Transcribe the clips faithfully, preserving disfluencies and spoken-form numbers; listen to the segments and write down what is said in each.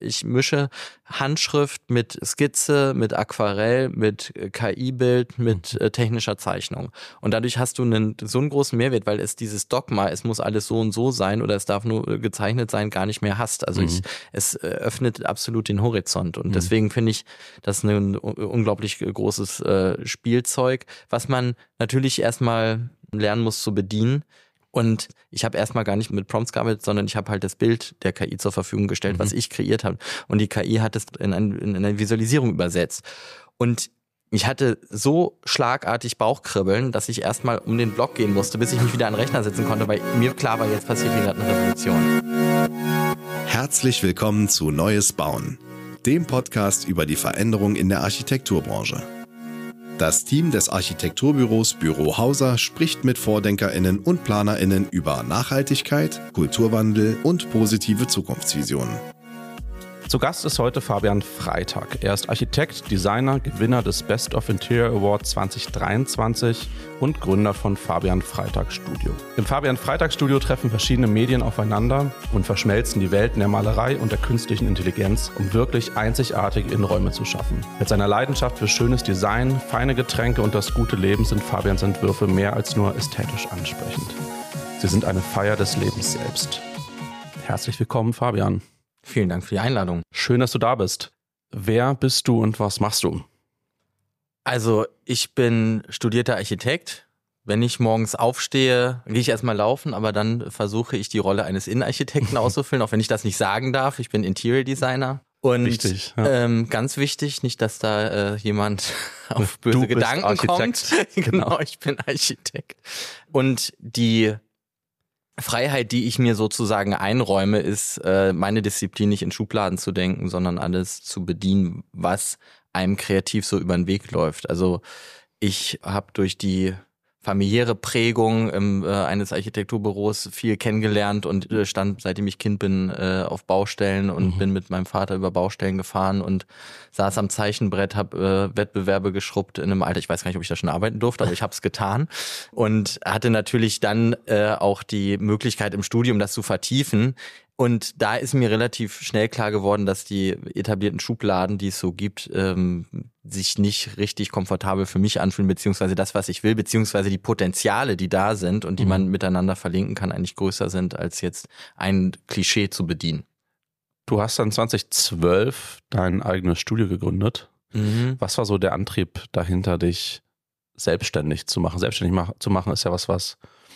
Ich mische Handschrift mit Skizze, mit Aquarell, mit K I-Bild, mit äh, technischer Zeichnung. Und dadurch hast du einen, so einen großen Mehrwert, weil es dieses Dogma, es muss alles so und so sein oder es darf nur gezeichnet sein, gar nicht mehr hast. Also mhm. ich, es äh, öffnet absolut den Horizont. Und mhm. deswegen finde ich das ein unglaublich großes äh, Spielzeug, was man natürlich erstmal lernen muss zu bedienen. Und ich habe erstmal gar nicht mit Prompts gearbeitet, sondern ich habe halt das Bild der K I zur Verfügung gestellt, mhm. was ich kreiert habe. Und die K I hat es in, ein, in eine Visualisierung übersetzt. Und ich hatte so schlagartig Bauchkribbeln, dass ich erstmal um den Block gehen musste, bis ich mich wieder an den Rechner setzen konnte, weil mir klar war, jetzt passiert hier gerade eine Revolution. Herzlich willkommen zu Neues Bauen, dem Podcast über die Veränderung in der Architekturbranche. Das Team des Architekturbüros Büro Hauser spricht mit VordenkerInnen und PlanerInnen über Nachhaltigkeit, Kulturwandel und positive Zukunftsvisionen. Zu Gast ist heute Fabian Freitag. Er ist Architekt, Designer, Gewinner des Best of Interior Award zwanzig dreiundzwanzig und Gründer von Fabian Freitag Studio. Im Fabian Freitag Studio treffen verschiedene Medien aufeinander und verschmelzen die Welten der Malerei und der künstlichen Intelligenz, um wirklich einzigartige Innenräume zu schaffen. Mit seiner Leidenschaft für schönes Design, feine Getränke und das gute Leben sind Fabians Entwürfe mehr als nur ästhetisch ansprechend. Sie sind eine Feier des Lebens selbst. Herzlich willkommen, Fabian. Vielen Dank für die Einladung. Schön, dass du da bist. Wer bist du und was machst du? Also ich bin studierter Architekt. Wenn ich morgens aufstehe, gehe ich erstmal laufen, aber dann versuche ich die Rolle eines Innenarchitekten auszufüllen, auch wenn ich das nicht sagen darf. Ich bin Interior Designer. Und wichtig, ja. ähm, ganz wichtig, nicht, dass da äh, jemand auf böse du Gedanken bist Architekt. kommt. Genau, ich bin Architekt. Und die Freiheit, die ich mir sozusagen einräume, ist, äh, meine Disziplin nicht in Schubladen zu denken, sondern alles zu bedienen, was einem kreativ so über den Weg läuft. Also ich habe durch die familiäre Prägung im, äh, eines Architekturbüros viel kennengelernt und äh, stand, seitdem ich Kind bin, äh, auf Baustellen und mhm. bin mit meinem Vater über Baustellen gefahren und saß am Zeichenbrett, habe äh, Wettbewerbe geschrubbt in einem Alter. Ich weiß gar nicht, ob ich da schon arbeiten durfte, aber ich habe es getan und hatte natürlich dann äh, auch die Möglichkeit im Studium das zu vertiefen. Und da ist mir relativ schnell klar geworden, dass die etablierten Schubladen, die es so gibt, ähm, sich nicht richtig komfortabel für mich anfühlen, beziehungsweise das, was ich will, beziehungsweise die Potenziale, die da sind und die mhm. man miteinander verlinken kann, eigentlich größer sind, als jetzt ein Klischee zu bedienen. Du hast dann zwanzig zwölf dein eigenes Studio gegründet. Mhm. Was war so der Antrieb dahinter, dich selbstständig zu machen? Selbstständig mach, zu machen ist ja was, was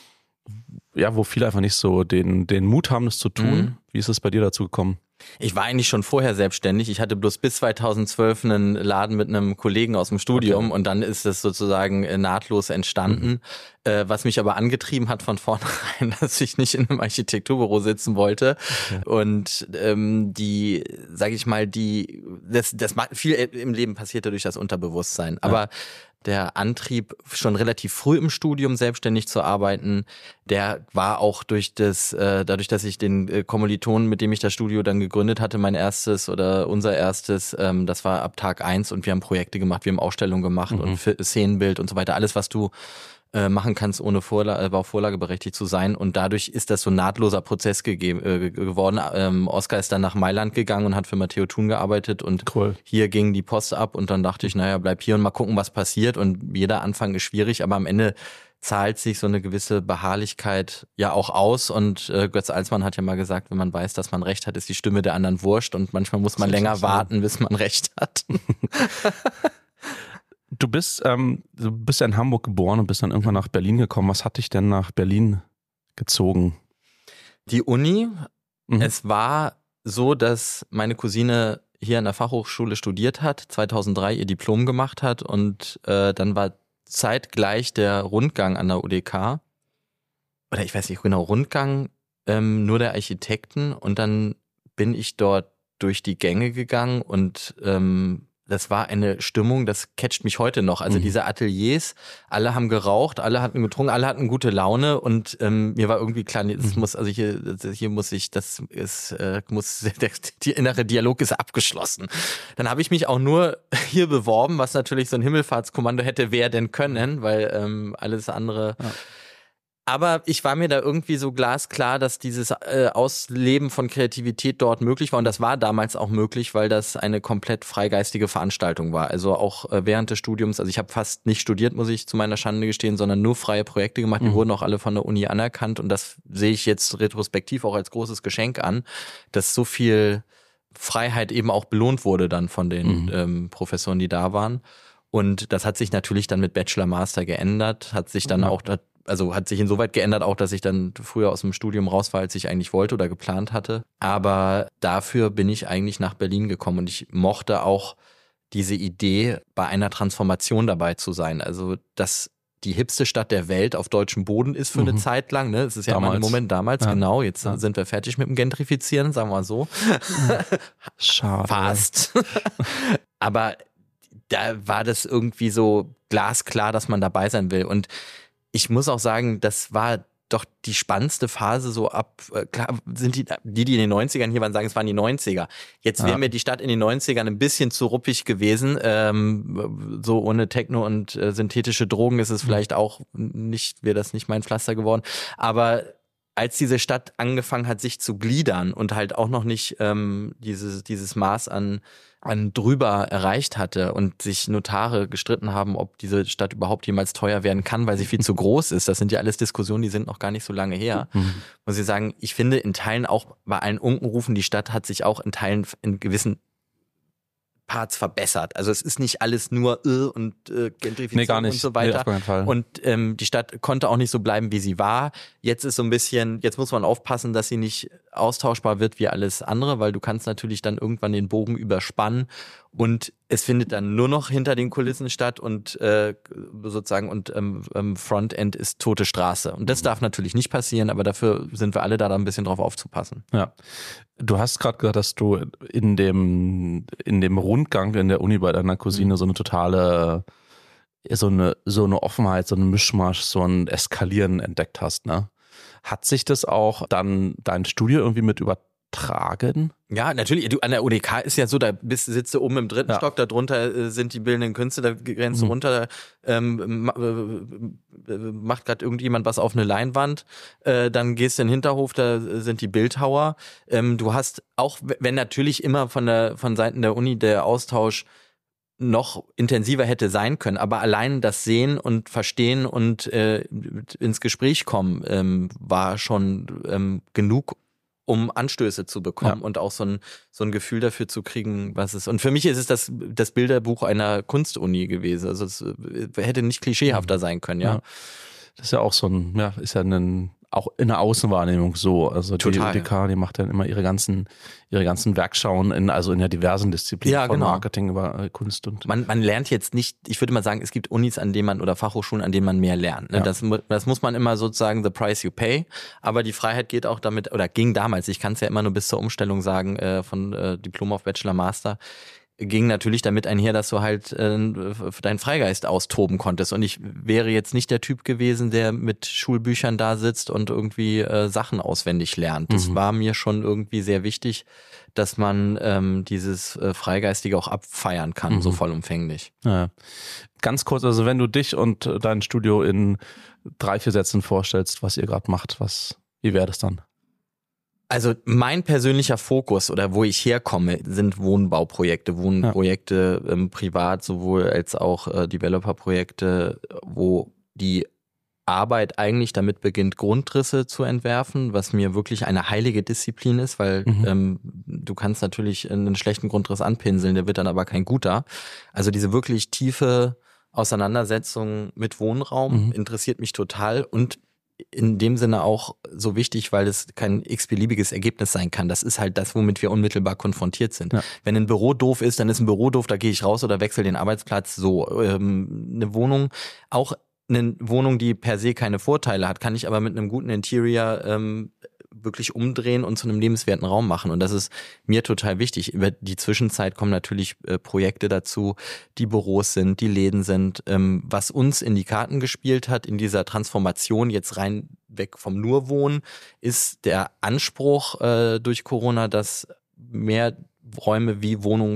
ja, wo viele einfach nicht so den, den Mut haben, das zu tun. Mhm. Wie ist es bei dir dazu gekommen? Ich war eigentlich schon vorher selbstständig. Ich hatte bloß bis zweitausendzwölf einen Laden mit einem Kollegen aus dem Studium okay. und dann ist es sozusagen nahtlos entstanden. Mhm. Äh, was mich aber angetrieben hat von vornherein, dass ich nicht in einem Architekturbüro sitzen wollte. Okay. Und ähm, die, sage ich mal, die, das, das viel im Leben passierte durch das Unterbewusstsein. Aber ja. Der Antrieb, schon relativ früh im Studium selbstständig zu arbeiten, der war auch durch das, äh, dadurch, dass ich den äh, Kommilitonen, mit dem ich das Studio dann gegründet hatte, mein erstes oder unser erstes, ähm, das war ab Tag eins und wir haben Projekte gemacht, wir haben Ausstellungen gemacht mhm. und F- Szenenbild und so weiter, alles, was du äh, machen kannst, ohne Vorla- äh, vorlageberechtigt zu sein. Und dadurch ist das so ein nahtloser Prozess gegeben, äh, geworden. Ähm, Oskar ist dann nach Mailand gegangen und hat für Matteo Thun gearbeitet und cool. Hier ging die Post ab und dann dachte ich, naja, bleib hier und mal gucken, was passiert. Und jeder Anfang ist schwierig, aber am Ende zahlt sich so eine gewisse Beharrlichkeit ja auch aus. Und äh, Götz Alsmann hat ja mal gesagt, wenn man weiß, dass man Recht hat, ist die Stimme der anderen wurscht. Und manchmal muss man länger warten, bis man Recht hat. Du bist, ähm, du bist ja in Hamburg geboren und bist dann irgendwann nach Berlin gekommen. Was hat dich denn nach Berlin gezogen? Die Uni. Mhm. Es war so, dass meine Cousine hier an der Fachhochschule studiert hat, zweitausenddrei ihr Diplom gemacht hat und äh, dann war zeitgleich der Rundgang an der U D K. Oder ich weiß nicht genau, Rundgang ähm, nur der Architekten und dann bin ich dort durch die Gänge gegangen und ähm, das war eine Stimmung, das catcht mich heute noch. Also mhm. diese Ateliers, alle haben geraucht, alle hatten getrunken, alle hatten gute Laune und ähm, mir war irgendwie klar, das mhm. muss, also hier, hier muss ich, das ist, äh, muss, der, der innere Dialog ist abgeschlossen. Dann habe ich mich auch nur hier beworben, was natürlich so ein Himmelfahrtskommando hätte wer denn können, weil ähm, alles andere. Ja. Aber ich war mir da irgendwie so glasklar, dass dieses äh, Ausleben von Kreativität dort möglich war. Und das war damals auch möglich, weil das eine komplett freigeistige Veranstaltung war. Also auch äh, während des Studiums, also ich habe fast nicht studiert, muss ich zu meiner Schande gestehen, sondern nur freie Projekte gemacht. Die mhm. wurden auch alle von der Uni anerkannt. Und das sehe ich jetzt retrospektiv auch als großes Geschenk an, dass so viel Freiheit eben auch belohnt wurde dann von den mhm. ähm, Professoren, die da waren. Und das hat sich natürlich dann mit Bachelor, Master geändert, hat sich dann mhm. auch... Also hat sich insoweit geändert auch, dass ich dann früher aus dem Studium raus war, als ich eigentlich wollte oder geplant hatte. Aber dafür bin ich eigentlich nach Berlin gekommen und ich mochte auch diese Idee, bei einer Transformation dabei zu sein. Also, dass die hipste Stadt der Welt auf deutschem Boden ist für mhm. eine Zeit lang. Ne? Es ist ja damals. Mal ein Moment damals, ja. genau. Jetzt ja. sind wir fertig mit dem Gentrifizieren, sagen wir mal so. Schade. Fast. Aber da war das irgendwie so glasklar, dass man dabei sein will. Und ich muss auch sagen, das war doch die spannendste Phase so ab, äh, klar sind die, die, die in den neunzigern hier waren, sagen, es waren die neunziger. Jetzt wäre ja. mir die Stadt in den neunzigern ein bisschen zu ruppig gewesen. Ähm, so ohne Techno und äh, synthetische Drogen ist es vielleicht auch nicht, wäre das nicht mein Pflaster geworden. Aber als diese Stadt angefangen hat, sich zu gliedern und halt auch noch nicht ähm, dieses, dieses Maß an an drüber erreicht hatte und sich Notare gestritten haben, ob diese Stadt überhaupt jemals teuer werden kann, weil sie viel zu groß ist. Das sind ja alles Diskussionen, die sind noch gar nicht so lange her. Mhm. Muss ich sagen, ich finde in Teilen auch bei allen Unkenrufen, die Stadt hat sich auch in Teilen in gewissen Parts verbessert. Also es ist nicht alles nur äh, und äh, Gentrifizierung nee, gar nicht. und so weiter. Nee, auf keinen Fall. Und ähm, die Stadt konnte auch nicht so bleiben, wie sie war. Jetzt ist so ein bisschen, jetzt muss man aufpassen, dass sie nicht austauschbar wird wie alles andere, weil du kannst natürlich dann irgendwann den Bogen überspannen und es findet dann nur noch hinter den Kulissen statt und äh, sozusagen und ähm, Frontend ist tote Straße. Und das darf natürlich nicht passieren, aber dafür sind wir alle da, da ein bisschen drauf aufzupassen. Ja. Du hast gerade gesagt, dass du in dem in dem Rundgang in der Uni bei deiner Cousine mhm. so eine totale, so eine so eine Offenheit, so einen Mischmasch, so ein Eskalieren entdeckt hast, ne? Hat sich das auch dann dein Studio irgendwie mit übertragen? Ja, natürlich. Du, an der U D K ist ja so, da bist, sitzt du oben im dritten ja. Stock, da drunter äh, sind die bildenden Künste, da grenzt du mhm. runter, ähm, äh, macht gerade irgendjemand was auf eine Leinwand, äh, dann gehst du in den Hinterhof, da sind die Bildhauer. Ähm, du hast auch, wenn natürlich immer von der von Seiten der Uni der Austausch noch intensiver hätte sein können, aber allein das Sehen und Verstehen und äh, ins Gespräch kommen ähm, war schon ähm, genug, um Anstöße zu bekommen ja. und auch so ein so ein Gefühl dafür zu kriegen, was es. Und für mich ist es das das Bilderbuch einer Kunstuni gewesen. Also es hätte nicht klischeehafter sein können, ja. ja. Das ist ja auch so ein, ja, ist ja ein auch in der Außenwahrnehmung so. Also die U D K, die macht dann immer ihre ganzen, ihre ganzen Werkschauen in, also in der diversen Disziplinen ja, von genau. Marketing über Kunst und. Man, man lernt jetzt nicht, ich würde mal sagen, es gibt Unis, an denen man oder Fachhochschulen, an denen man mehr lernt. Ne? Ja. Das, das muss man immer sozusagen the price you pay. Aber die Freiheit geht auch damit, oder ging damals, ich kann es ja immer nur bis zur Umstellung sagen, äh, von äh, Diplom auf Bachelor, Master, ging natürlich damit einher, dass du halt äh, deinen Freigeist austoben konntest. Und ich wäre jetzt nicht der Typ gewesen, der mit Schulbüchern da sitzt und irgendwie äh, Sachen auswendig lernt. Das mhm. war mir schon irgendwie sehr wichtig, dass man ähm, dieses äh, Freigeistige auch abfeiern kann, mhm. so vollumfänglich. Ja. Ganz kurz, also wenn du dich und dein Studio in drei, vier Sätzen vorstellst, was ihr gerade macht, was, wie wäre das dann? Also mein persönlicher Fokus oder wo ich herkomme, sind Wohnbauprojekte, Wohnprojekte ja. ähm, privat, sowohl als auch äh, Developer-Projekte, wo die Arbeit eigentlich damit beginnt, Grundrisse zu entwerfen, was mir wirklich eine heilige Disziplin ist, weil mhm. ähm, du kannst natürlich einen schlechten Grundriss anpinseln, der wird dann aber kein guter. Also diese wirklich tiefe Auseinandersetzung mit Wohnraum mhm. interessiert mich total und in dem Sinne auch so wichtig, weil es kein x-beliebiges Ergebnis sein kann. Das ist halt das, womit wir unmittelbar konfrontiert sind. Ja. Wenn ein Büro doof ist, dann ist ein Büro doof, da gehe ich raus oder wechsle den Arbeitsplatz. So, ähm, eine Wohnung, auch eine Wohnung, die per se keine Vorteile hat, kann ich aber mit einem guten Interior ähm, wirklich umdrehen und zu einem lebenswerten Raum machen. Und das ist mir total wichtig. Über die Zwischenzeit kommen natürlich äh, Projekte dazu, die Büros sind, die Läden sind. Ähm, was uns in die Karten gespielt hat in dieser Transformation, jetzt rein weg vom nur Wohnen, ist der Anspruch äh, durch Corona, dass mehr Räume wie Wohnungen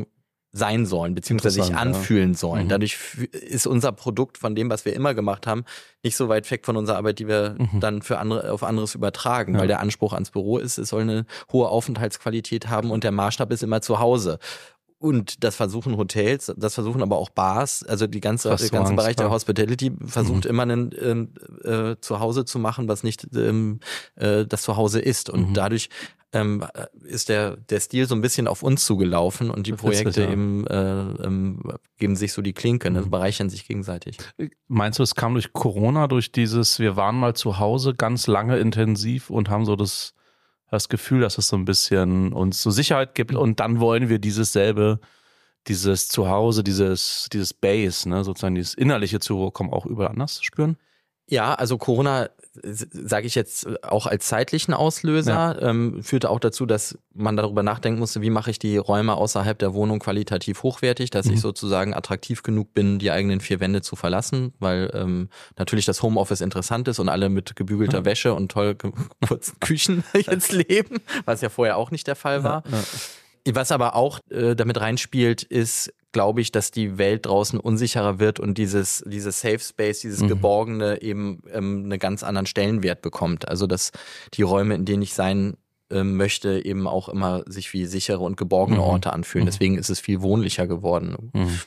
sein sollen, beziehungsweise sich anfühlen sollen. Mhm. Dadurch ist unser Produkt von dem, was wir immer gemacht haben, nicht so weit weg von unserer Arbeit, die wir mhm. dann für andere auf anderes übertragen, ja. weil der Anspruch ans Büro ist, es soll eine hohe Aufenthaltsqualität haben und der Maßstab ist immer zu Hause. Und das versuchen Hotels, das versuchen aber auch Bars, also die ganze, der ganze Bereich der Hospitality versucht mhm. immer ein ähm, äh, Zuhause zu machen, was nicht ähm, äh, das Zuhause ist. Und mhm. dadurch ähm, ist der der Stil so ein bisschen auf uns zugelaufen und die das Projekte ja. eben äh, ähm, geben sich so die Klinke, ne, bereichern sich gegenseitig. Meinst du, es kam durch Corona, durch dieses, wir waren mal zu Hause ganz lange intensiv und haben so das das Gefühl, dass es so ein bisschen uns so Sicherheit gibt und dann wollen wir dieses selbe, dieses Zuhause, dieses, dieses Base, ne, sozusagen dieses innerliche Zukommen auch überall anders spüren? Ja, also Corona, sage ich jetzt auch als zeitlichen Auslöser, ja. ähm, führte auch dazu, dass man darüber nachdenken musste, wie mache ich die Räume außerhalb der Wohnung qualitativ hochwertig, dass mhm. ich sozusagen attraktiv genug bin, die eigenen vier Wände zu verlassen, weil ähm, natürlich das Homeoffice interessant ist und alle mit gebügelter ja. Wäsche und toll geputzten Küchen jetzt leben, was ja vorher auch nicht der Fall war. Ja, ja. Was aber auch äh, damit reinspielt, ist, glaube ich, dass die Welt draußen unsicherer wird und dieses dieses Safe Space, dieses mhm. Geborgene eben ähm, einen ganz anderen Stellenwert bekommt. Also dass die Räume, in denen ich sein äh, möchte, eben auch immer sich wie sichere und geborgene Orte anfühlen. Mhm. Deswegen ist es viel wohnlicher geworden. Mhm.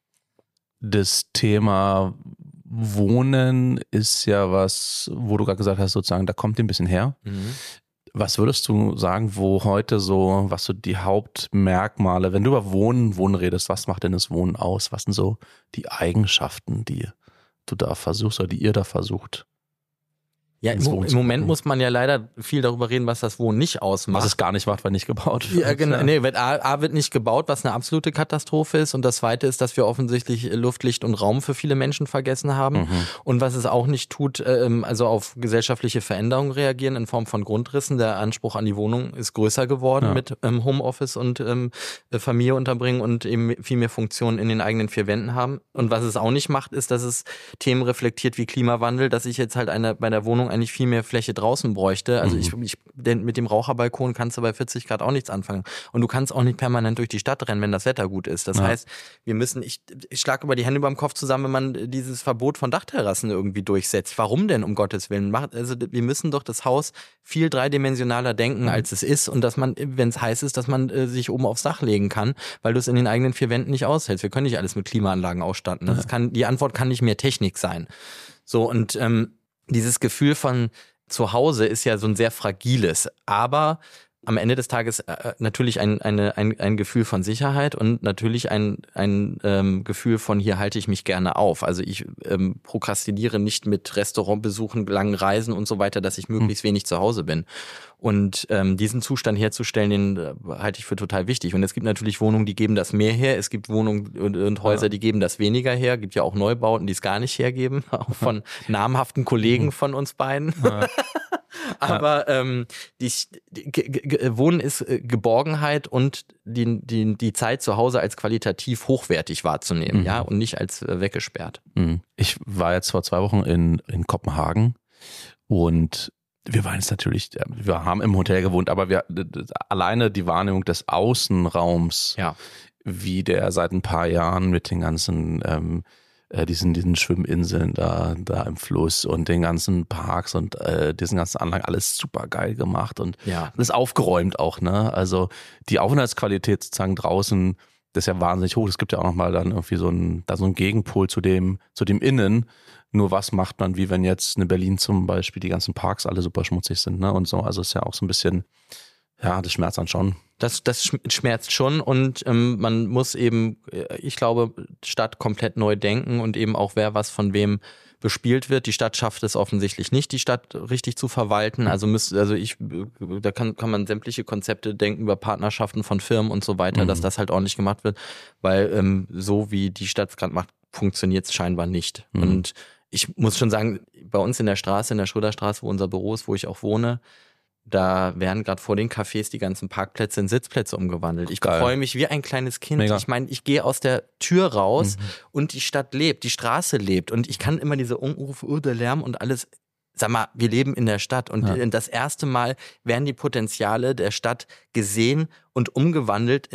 Das Thema Wohnen ist ja was, wo du gerade gesagt hast, sozusagen, da kommt ein bisschen her. Mhm. Was würdest du sagen, wo heute so, was so die Hauptmerkmale, wenn du über Wohnen, Wohnen redest, was macht denn das Wohnen aus? Was sind so die Eigenschaften, die du da versuchst oder die ihr da versucht? Ja, im, im Moment muss man ja leider viel darüber reden, was das Wohnen nicht ausmacht. Was es gar nicht macht, weil nicht gebaut wird. Ja, genau. Nee, wird, A, A wird nicht gebaut, was eine absolute Katastrophe ist. Und das Zweite ist, dass wir offensichtlich Luft, Licht und Raum für viele Menschen vergessen haben. Mhm. Und was es auch nicht tut, ähm, also auf gesellschaftliche Veränderungen reagieren in Form von Grundrissen. Der Anspruch an die Wohnung ist größer geworden ja. mit ähm, Homeoffice und ähm, Familie unterbringen und eben viel mehr Funktionen in den eigenen vier Wänden haben. Und was es auch nicht macht, ist, dass es Themen reflektiert wie Klimawandel, dass ich jetzt halt eine, bei der Wohnung eigentlich viel mehr Fläche draußen bräuchte. Also mhm. ich, ich denn mit dem Raucherbalkon kannst du bei vierzig Grad auch nichts anfangen. Und du kannst auch nicht permanent durch die Stadt rennen, wenn das Wetter gut ist. Das ja. heißt, wir müssen, ich, ich schlage über die Hände über dem Kopf zusammen, wenn man dieses Verbot von Dachterrassen irgendwie durchsetzt. Warum denn, um Gottes Willen? Also wir müssen doch das Haus viel dreidimensionaler denken, mhm. als es ist. Und dass man, wenn es heiß ist, dass man äh, sich oben aufs Dach legen kann, weil du es in den eigenen vier Wänden nicht aushältst. Wir können nicht alles mit Klimaanlagen ausstatten. Das ja. kann, die Antwort kann nicht mehr Technik sein. So, und ähm, dieses Gefühl von Zuhause ist ja so ein sehr fragiles, aber am Ende des Tages äh, natürlich ein, eine, ein, ein Gefühl von Sicherheit und natürlich ein, ein ähm, Gefühl von, hier halte ich mich gerne auf. Also ich ähm, prokrastiniere nicht mit Restaurantbesuchen, langen Reisen und so weiter, dass ich möglichst wenig zu Hause bin. Und ähm, diesen Zustand herzustellen, den äh, halte ich für total wichtig. Und es gibt natürlich Wohnungen, die geben das mehr her. Es gibt Wohnungen und, und Häuser, ja. die geben das weniger her. Es gibt ja auch Neubauten, die es gar nicht hergeben. Auch von namhaften Kollegen mhm. von uns beiden. Ja. Aber ähm, die, die G- G- Wohnen ist äh, Geborgenheit und die, die, die Zeit zu Hause als qualitativ hochwertig wahrzunehmen, mhm. ja, und nicht als äh, weggesperrt. Mhm. Ich war jetzt vor zwei Wochen in, in Kopenhagen und wir waren jetzt natürlich, wir haben im Hotel gewohnt, aber wir alleine die Wahrnehmung des Außenraums, ja. wie der seit ein paar Jahren mit den ganzen ähm, äh, diesen diesen Schwimminseln da da im Fluss und den ganzen Parks und äh, diesen ganzen Anlagen, alles super geil gemacht und ja. alles aufgeräumt auch, ne? Also die Aufenthaltsqualität sozusagen draußen, das ist ja wahnsinnig hoch. Es gibt ja auch nochmal dann irgendwie so ein, da so ein Gegenpol zu dem, zu dem Innen. Nur was macht man, wie wenn jetzt in Berlin zum Beispiel die ganzen Parks alle super schmutzig sind, ne? Und so. Also ist ja auch so ein bisschen, ja, das schmerzt dann schon. Das, das schmerzt schon und ähm, man muss eben, ich glaube, Stadt komplett neu denken und eben auch, wer was von wem bespielt wird. Die Stadt schafft es offensichtlich nicht, die Stadt richtig zu verwalten. Also müsste, also ich, da kann, kann man sämtliche Konzepte denken über Partnerschaften von Firmen und so weiter, mhm. dass das halt ordentlich gemacht wird, weil ähm, so wie die Stadt es gerade macht, funktioniert es scheinbar nicht. Mhm. Und ich muss schon sagen, bei uns in der Straße, in der Schröderstraße, wo unser Büro ist, wo ich auch wohne, da werden gerade vor den Cafés die ganzen Parkplätze in Sitzplätze umgewandelt. Ich freue mich wie ein kleines Kind. Mega. Ich meine, ich gehe aus der Tür raus mhm. und die Stadt lebt, die Straße lebt und ich kann immer diese Unrufe, oh, der Lärm und alles. Sag mal, wir leben in der Stadt und ja. das erste Mal werden die Potenziale der Stadt gesehen und umgewandelt in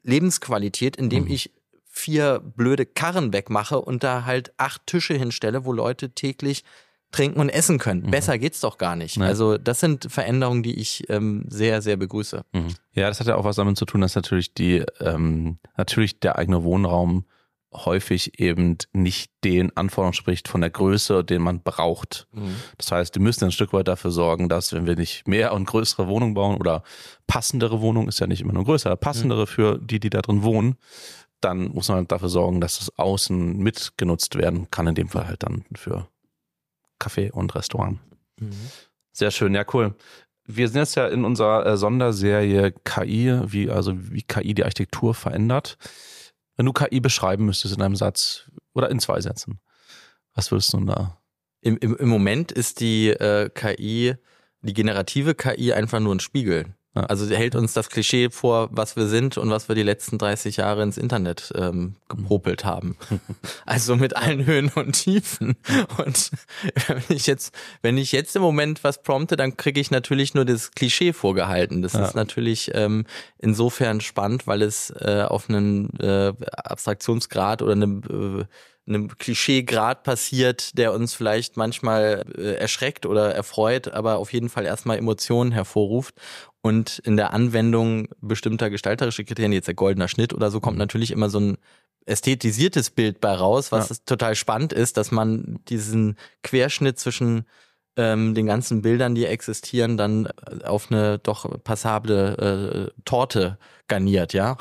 Lebensqualität, indem Mhm. ich vier blöde Karren wegmache und da halt acht Tische hinstelle, wo Leute täglich trinken und essen können. Mhm. Besser geht's doch gar nicht. Nee. Also das sind Veränderungen, die ich ähm, sehr, sehr begrüße. Mhm. Ja, das hat ja auch was damit zu tun, dass natürlich die, ähm, natürlich der eigene Wohnraum häufig eben nicht den Anforderungen spricht von der Größe, den man braucht. Mhm. Das heißt, wir müssen ein Stück weit dafür sorgen, dass wenn wir nicht mehr und größere Wohnungen bauen oder passendere Wohnungen, ist ja nicht immer nur größer, aber passendere für die, die da drin wohnen, dann muss man dafür sorgen, dass das außen mitgenutzt werden kann, in dem Fall halt dann für Café und Restaurant. Mhm. Sehr schön, ja cool. Wir sind jetzt ja in unserer äh, Sonderserie K I, wie also wie K I die Architektur verändert. Wenn du K I beschreiben müsstest in einem Satz oder in zwei Sätzen, was würdest du denn da? Im, im, Im Moment ist die äh, K I, die generative K I einfach nur ein Spiegel. Ja. Also sie hält uns das Klischee vor, was wir sind und was wir die letzten dreißig Jahre ins Internet ähm, gepopelt haben. Also mit allen Höhen und Tiefen. Und wenn ich jetzt, wenn ich jetzt im Moment was prompte, dann kriege ich natürlich nur das Klischee vorgehalten. Das Ja. ist natürlich ähm, insofern spannend, weil es äh, auf einen äh, Abstraktionsgrad oder einem äh, einem Klischeegrad passiert, der uns vielleicht manchmal äh, erschreckt oder erfreut, aber auf jeden Fall erstmal Emotionen hervorruft. Und in der Anwendung bestimmter gestalterischer Kriterien, jetzt der goldener Schnitt oder so, kommt natürlich immer so ein ästhetisiertes Bild bei raus, was Ja. total spannend ist, dass man diesen Querschnitt zwischen ähm, den ganzen Bildern, die existieren, dann auf eine doch passable äh, Torte garniert, ja.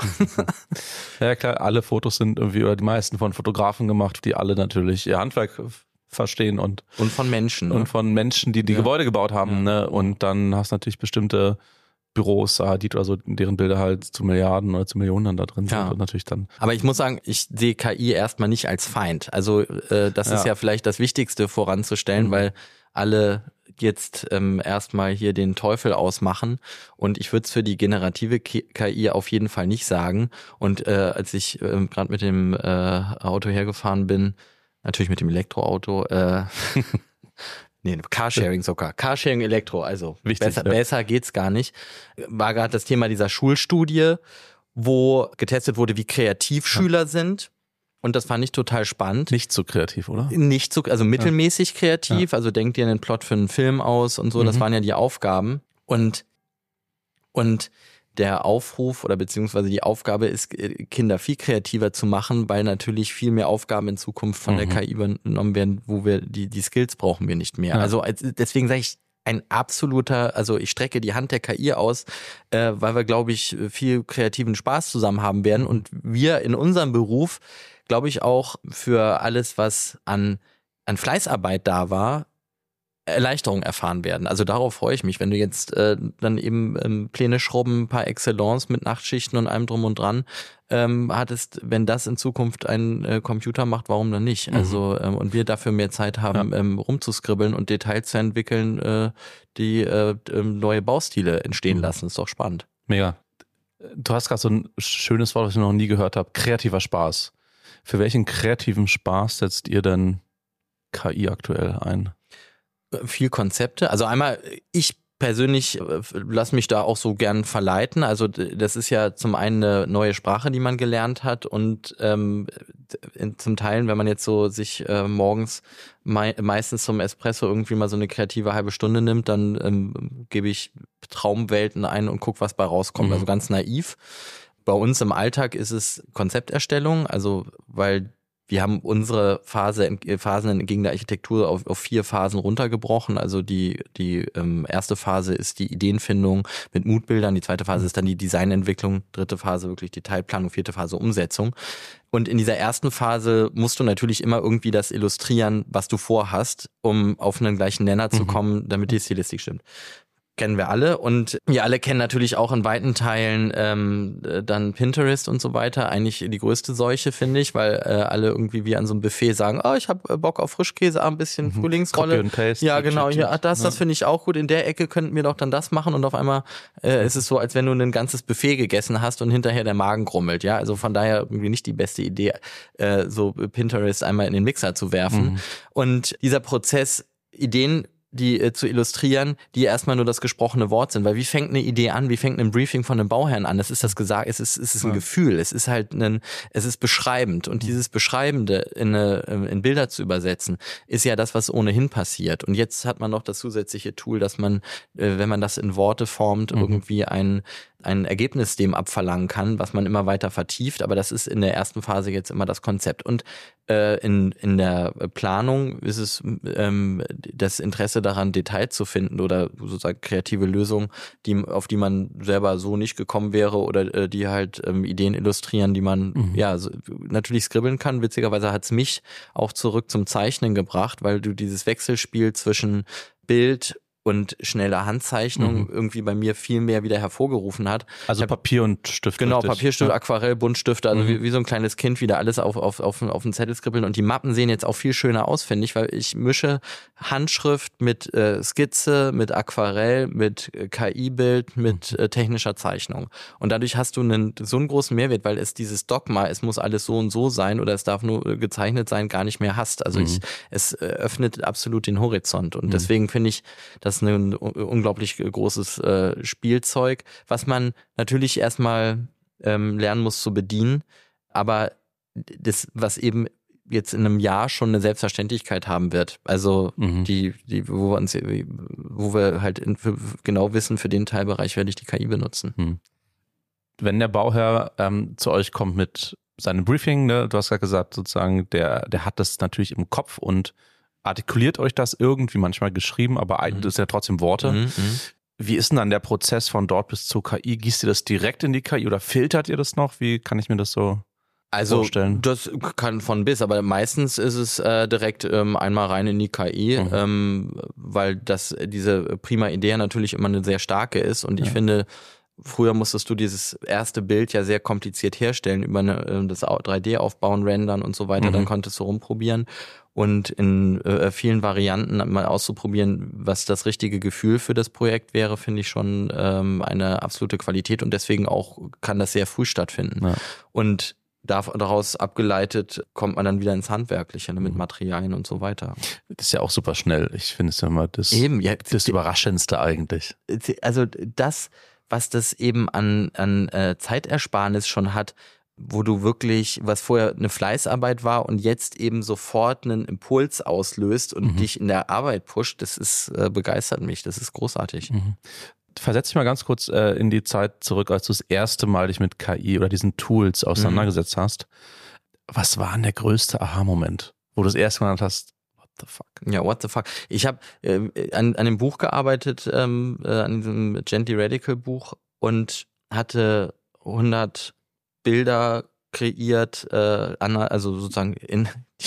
Ja klar, alle Fotos sind irgendwie, oder die meisten von Fotografen gemacht, die alle natürlich ihr Handwerk verstehen und, Und von Menschen. Ne? und von Menschen, die die Ja. Gebäude gebaut haben. Ja. Ne? Und dann hast du natürlich bestimmte Büros, Hadid oder so, deren Bilder halt zu Milliarden oder zu Millionen dann da drin Ja. sind und natürlich dann. Aber ich muss sagen, ich sehe K I erstmal nicht als Feind. Also äh, das ist Ja. ja vielleicht das Wichtigste voranzustellen, Mhm. weil alle jetzt ähm, erstmal hier den Teufel ausmachen. Und ich würde es für die generative K I auf jeden Fall nicht sagen. Und äh, als ich äh, gerade mit dem äh, Auto hergefahren bin, natürlich mit dem Elektroauto, äh, nee, Carsharing sogar. Carsharing Elektro, also Wichtig, besser, ja. besser geht's gar nicht. War gerade das Thema dieser Schulstudie, wo getestet wurde, wie kreativ Schüler sind. Und das fand ich total spannend. Nicht so kreativ, oder? Nicht so, also mittelmäßig kreativ. Also denk dir einen Plot für einen Film aus und so. Das Mhm. waren ja die Aufgaben. Und, und der Aufruf oder beziehungsweise die Aufgabe ist, Kinder viel kreativer zu machen, weil natürlich viel mehr Aufgaben in Zukunft von Mhm. der K I übernommen werden, wo wir die, die Skills brauchen wir nicht mehr. Ja. Also als, deswegen sage ich, ein absoluter, also ich strecke die Hand der K I aus, äh, weil wir, glaube ich, viel kreativen Spaß zusammen haben werden und wir in unserem Beruf, glaube ich, auch für alles, was an, an Fleißarbeit da war, Erleichterung erfahren werden. Also darauf freue ich mich, wenn du jetzt äh, dann eben ähm, Pläne schrubben, ein paar Excellence mit Nachtschichten und allem drum und dran ähm, hattest, wenn das in Zukunft ein äh, Computer macht, warum dann nicht? Mhm. Also ähm, und wir dafür mehr Zeit haben, Ja. ähm, rumzuskribbeln und Details zu entwickeln, äh, die äh, ähm, neue Baustile entstehen Mhm. lassen. Ist doch spannend. Mega. Du hast gerade so ein schönes Wort, das ich noch nie gehört habe. Kreativer Spaß. Für welchen kreativen Spaß setzt ihr denn K I aktuell ein? Viel Konzepte. Also einmal, ich persönlich äh, lasse mich da auch so gern verleiten. Also d- das ist ja zum einen eine neue Sprache, die man gelernt hat und ähm, in, zum Teil, wenn man jetzt so sich äh, morgens mei- meistens zum Espresso irgendwie mal so eine kreative halbe Stunde nimmt, dann ähm, gebe ich Traumwelten ein und gucke, was bei rauskommt. Mhm. Also ganz naiv. Bei uns im Alltag ist es Konzepterstellung, also weil wir haben unsere Phase, Phasen entgegen der Architektur auf, auf vier Phasen runtergebrochen. Also die, die ähm, erste Phase ist die Ideenfindung mit Moodbildern, die zweite Phase ist dann die Designentwicklung, dritte Phase wirklich Detailplanung, vierte Phase Umsetzung. Und in dieser ersten Phase musst du natürlich immer irgendwie das illustrieren, was du vorhast, um auf einen gleichen Nenner zu Mhm. kommen, damit die Stilistik stimmt. Kennen wir alle und wir alle kennen natürlich auch in weiten Teilen ähm, äh, dann Pinterest und so weiter. Eigentlich die größte Seuche, finde ich, weil äh, alle irgendwie wie an so einem Buffet sagen, oh, ich habe Bock auf Frischkäse, ah, ein bisschen Mhm. Frühlingsrolle. Copy and paste. Ja, genau, hier, ach, das, Ja. das finde ich auch gut. In der Ecke könnten wir doch dann das machen und auf einmal äh, ist es so, als wenn du ein ganzes Buffet gegessen hast und hinterher der Magen grummelt. Ja, also von daher irgendwie nicht die beste Idee, äh, so Pinterest einmal in den Mixer zu werfen. Mhm. Und dieser Prozess, Ideen die äh, zu illustrieren, die erstmal nur das gesprochene Wort sind. Weil wie fängt eine Idee an, wie fängt ein Briefing von einem Bauherrn an? Das ist das gesagt, es ist, es ist ein ja. Gefühl, es ist halt ein, es ist beschreibend. Und dieses Beschreibende in, eine, in Bilder zu übersetzen, ist ja das, was ohnehin passiert. Und jetzt hat man noch das zusätzliche Tool, dass man, äh, wenn man das in Worte formt, mhm. irgendwie ein ein Ergebnis dem abverlangen kann, was man immer weiter vertieft, aber das ist in der ersten Phase jetzt immer das Konzept. Und äh, in in der Planung ist es ähm, das Interesse daran, Details zu finden oder sozusagen kreative Lösungen, die auf die man selber so nicht gekommen wäre oder äh, die halt ähm, Ideen illustrieren, die man mhm. ja so, natürlich skribbeln kann. Witzigerweise hat es mich auch zurück zum Zeichnen gebracht, weil du dieses Wechselspiel zwischen Bild und schnelle Handzeichnung mhm. irgendwie bei mir viel mehr wieder hervorgerufen hat. Also hab, Papier und Stift. Genau, richtig. Papier, Stift, ja. Aquarell, Buntstifte, also mhm. wie, wie so ein kleines Kind wieder alles auf, auf, auf, auf den Zettel skribbeln. Und die Mappen sehen jetzt auch viel schöner aus, finde ich, weil ich mische Handschrift mit äh, Skizze, mit Aquarell, mit äh, K I-Bild, mit äh, technischer Zeichnung. Und dadurch hast du einen, so einen großen Mehrwert, weil es dieses Dogma, es muss alles so und so sein oder es darf nur äh, gezeichnet sein, gar nicht mehr hast. Also mhm. ich, es äh, öffnet absolut den Horizont. Und mhm. deswegen finde ich, das ist ein unglaublich großes äh, Spielzeug, was man natürlich erstmal ähm, lernen muss zu bedienen, aber das, was eben jetzt in einem Jahr schon eine Selbstverständlichkeit haben wird. Also mhm. die, die, wo wir uns, wo wir halt in, für, genau wissen, für den Teilbereich werde ich die K I benutzen. Mhm. Wenn der Bauherr ähm, zu euch kommt mit seinem Briefing, ne, du hast gerade gesagt, sozusagen, der, der hat das natürlich im Kopf und artikuliert euch das irgendwie, manchmal geschrieben, aber mhm. das sind ja trotzdem Worte. Mhm. Wie ist denn dann der Prozess von dort bis zur K I? Gießt ihr das direkt in die K I oder filtert ihr das noch? Wie kann ich mir das so also, vorstellen? Das kann von bis, aber meistens ist es äh, direkt ähm, einmal rein in die K I, mhm. ähm, weil das diese prima Idee natürlich immer eine sehr starke ist und ich ja. finde, früher musstest du dieses erste Bild ja sehr kompliziert herstellen, über eine, das drei D aufbauen, rendern und so weiter, mhm. dann konntest du rumprobieren und in äh, vielen Varianten mal auszuprobieren, was das richtige Gefühl für das Projekt wäre, finde ich schon ähm, eine absolute Qualität und deswegen auch kann das sehr früh stattfinden. Ja. Und daraus abgeleitet kommt man dann wieder ins Handwerkliche, ne, mit Materialien und so weiter. Das ist ja auch super schnell. Ich finde es ja immer das, Eben, ja, das Überraschendste eigentlich. Also das, was das eben an, an äh, Zeitersparnis schon hat, wo du wirklich, was vorher eine Fleißarbeit war und jetzt eben sofort einen Impuls auslöst und mhm. dich in der Arbeit pusht, das ist äh, begeistert mich, das ist großartig. Mhm. Versetz dich mal ganz kurz äh, in die Zeit zurück, als du das erste Mal dich mit K I oder diesen Tools auseinandergesetzt mhm. hast. Was war denn der größte Aha-Moment, wo du das erste Mal hast, what the fuck? Ja, what the fuck. Ich habe äh, an, an dem Buch gearbeitet, ähm, äh, an diesem Gently Radical Buch und hatte hundert Bilder kreiert, äh, also sozusagen in,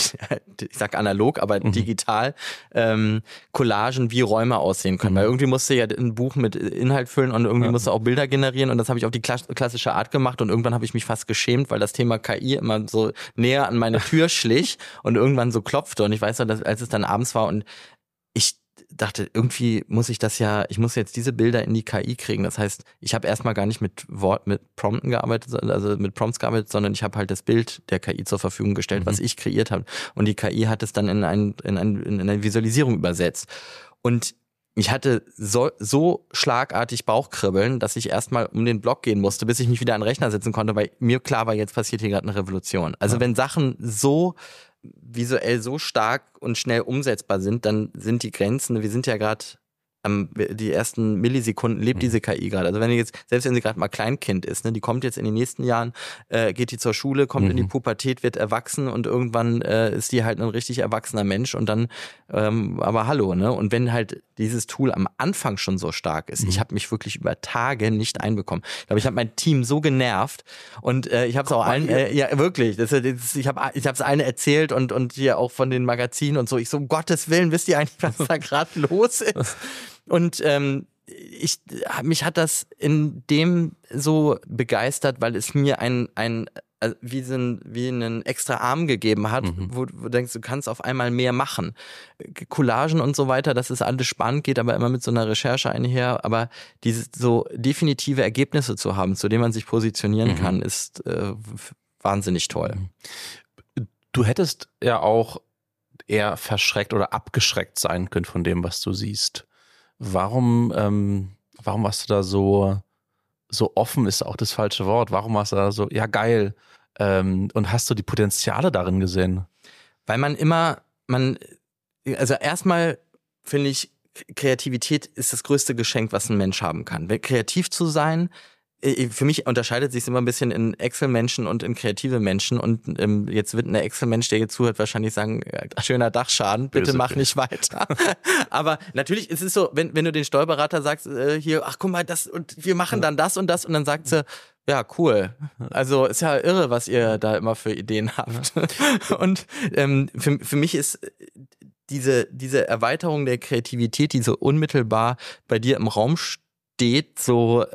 ich sag analog, aber mhm. digital, ähm, Collagen, wie Räume aussehen können. Mhm. Weil irgendwie musste ja ein Buch mit Inhalt füllen und irgendwie ja. musste auch Bilder generieren und das habe ich auf die klassische Art gemacht und irgendwann habe ich mich fast geschämt, weil das Thema K I immer so näher an meine Tür schlich und irgendwann so klopfte und ich weiß noch, dass, als es dann abends war und ich dachte, irgendwie muss ich das ja, ich muss jetzt diese Bilder in die K I kriegen. Das heißt, ich habe erstmal gar nicht mit Wort, mit Prompten gearbeitet, also mit Prompts gearbeitet, sondern ich habe halt das Bild der K I zur Verfügung gestellt, mhm. was ich kreiert habe. Und die K I hat es dann in, ein, in, ein, in eine Visualisierung übersetzt. Und ich hatte so, so schlagartig Bauchkribbeln, dass ich erstmal um den Block gehen musste, bis ich mich wieder an den Rechner setzen konnte, weil mir klar war, jetzt passiert hier gerade eine Revolution. Also ja. wenn Sachen so visuell so stark und schnell umsetzbar sind, dann sind die Grenzen, wir sind ja gerade am, die ersten Millisekunden lebt diese K I gerade. Also wenn die jetzt, selbst wenn sie gerade mal Kleinkind ist, ne, die kommt jetzt in den nächsten Jahren, äh, geht die zur Schule, kommt mhm. in die Pubertät, wird erwachsen und irgendwann äh, ist die halt ein richtig erwachsener Mensch und dann, ähm, aber hallo, ne? Und wenn halt dieses Tool am Anfang schon so stark ist, mhm. ich habe mich wirklich über Tage nicht einbekommen. Ich glaube, ich habe mein Team so genervt und äh, ich habe es auch allen, äh, ja wirklich, das, das, ich habe ich habe es allen erzählt und und hier auch von den Magazinen und so. Ich so, um Gottes Willen, wisst ihr eigentlich, was da gerade los ist? Und ähm, ich, mich hat das in dem so begeistert, weil es mir ein, ein also wie, so ein, wie einen extra Arm gegeben hat, mhm. wo, wo du denkst, du kannst auf einmal mehr machen. Collagen und so weiter, dass es alles spannend geht, aber immer mit so einer Recherche einher. Aber diese so definitive Ergebnisse zu haben, zu denen man sich positionieren mhm. kann, ist äh, wahnsinnig toll. Du hättest ja auch eher verschreckt oder abgeschreckt sein können von dem, was du siehst. Warum, ähm, warum warst du da so, so offen, ist auch das falsche Wort, warum warst du da so, ja geil, ähm, und hast du die Potenziale darin gesehen? Weil man immer, man, also erstmal finde ich, Kreativität ist das größte Geschenk, was ein Mensch haben kann. Kreativ zu sein, für mich unterscheidet sich es immer ein bisschen in Excel-Menschen und in kreative Menschen und ähm, jetzt wird ein Excel-Mensch, der jetzt zuhört, wahrscheinlich sagen, schöner Dachschaden, bitte Böse mach nicht weiter. Aber natürlich ist es so, wenn, wenn du den Steuerberater sagst, äh, hier, ach guck mal, das und wir machen dann das und das und dann sagt sie, ja, cool. Also ist ja irre, was ihr da immer für Ideen habt. Und ähm, für, für mich ist diese, diese Erweiterung der Kreativität, die so unmittelbar bei dir im Raum steht, so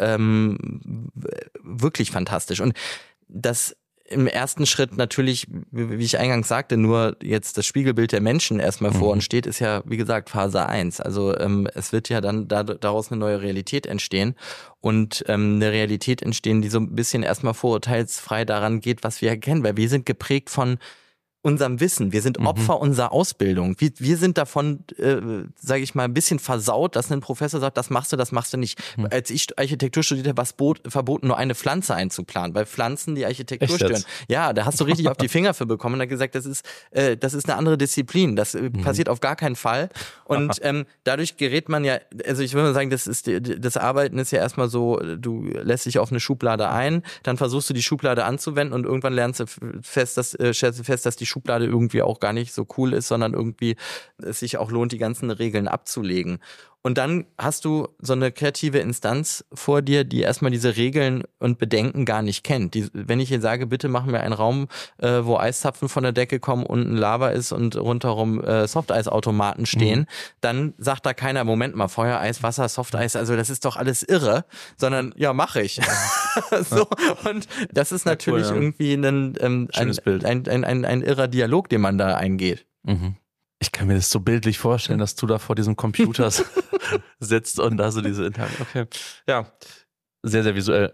ähm, wirklich fantastisch. Und das im ersten Schritt natürlich, wie ich eingangs sagte, nur jetzt das Spiegelbild der Menschen erstmal vor uns steht, ist ja, wie gesagt, Phase eins. Also ähm, es wird ja dann da, daraus eine neue Realität entstehen und ähm, eine Realität entstehen, die so ein bisschen erstmal vorurteilsfrei daran geht, was wir erkennen, weil wir sind geprägt von unserem Wissen. Wir sind Opfer mhm. unserer Ausbildung. Wir, wir sind davon, äh, sage ich mal, ein bisschen versaut, dass ein Professor sagt, das machst du, das machst du nicht. Mhm. Als ich Architektur studierte, war es verboten, nur eine Pflanze einzuplanen, weil Pflanzen die Architektur Echt stören. Jetzt? Ja, da hast du richtig auf die Finger für bekommen und hat gesagt, das ist, äh, das ist eine andere Disziplin. Das äh, mhm. passiert auf gar keinen Fall. Und ähm, dadurch gerät man ja, also ich würde mal sagen, das ist das Arbeiten ist ja erstmal so, du lässt dich auf eine Schublade ein, dann versuchst du die Schublade anzuwenden und irgendwann lernst du fest, dass, äh, stellst du fest, dass die Schublade irgendwie auch gar nicht so cool ist, sondern irgendwie es sich auch lohnt, die ganzen Regeln abzulegen. Und dann hast du so eine kreative Instanz vor dir, die erstmal diese Regeln und Bedenken gar nicht kennt. Die, wenn ich hier sage, bitte machen wir einen Raum, äh, wo Eiszapfen von der Decke kommen, unten Lava ist und rundherum äh, Softeisautomaten stehen, mhm. dann sagt da keiner, Moment mal, Feuereis, Wasser, Softeis, also das ist doch alles irre, sondern ja, mache ich. so, und das ist natürlich cool, ja. irgendwie ein, ähm, ein, ein, ein, ein, ein, ein irrer Dialog, den man da eingeht. Mhm. Ich kann mir das so bildlich vorstellen, dass du da vor diesem Computer sitzt und da so diese Interaktion. Okay. Ja, sehr, sehr visuell.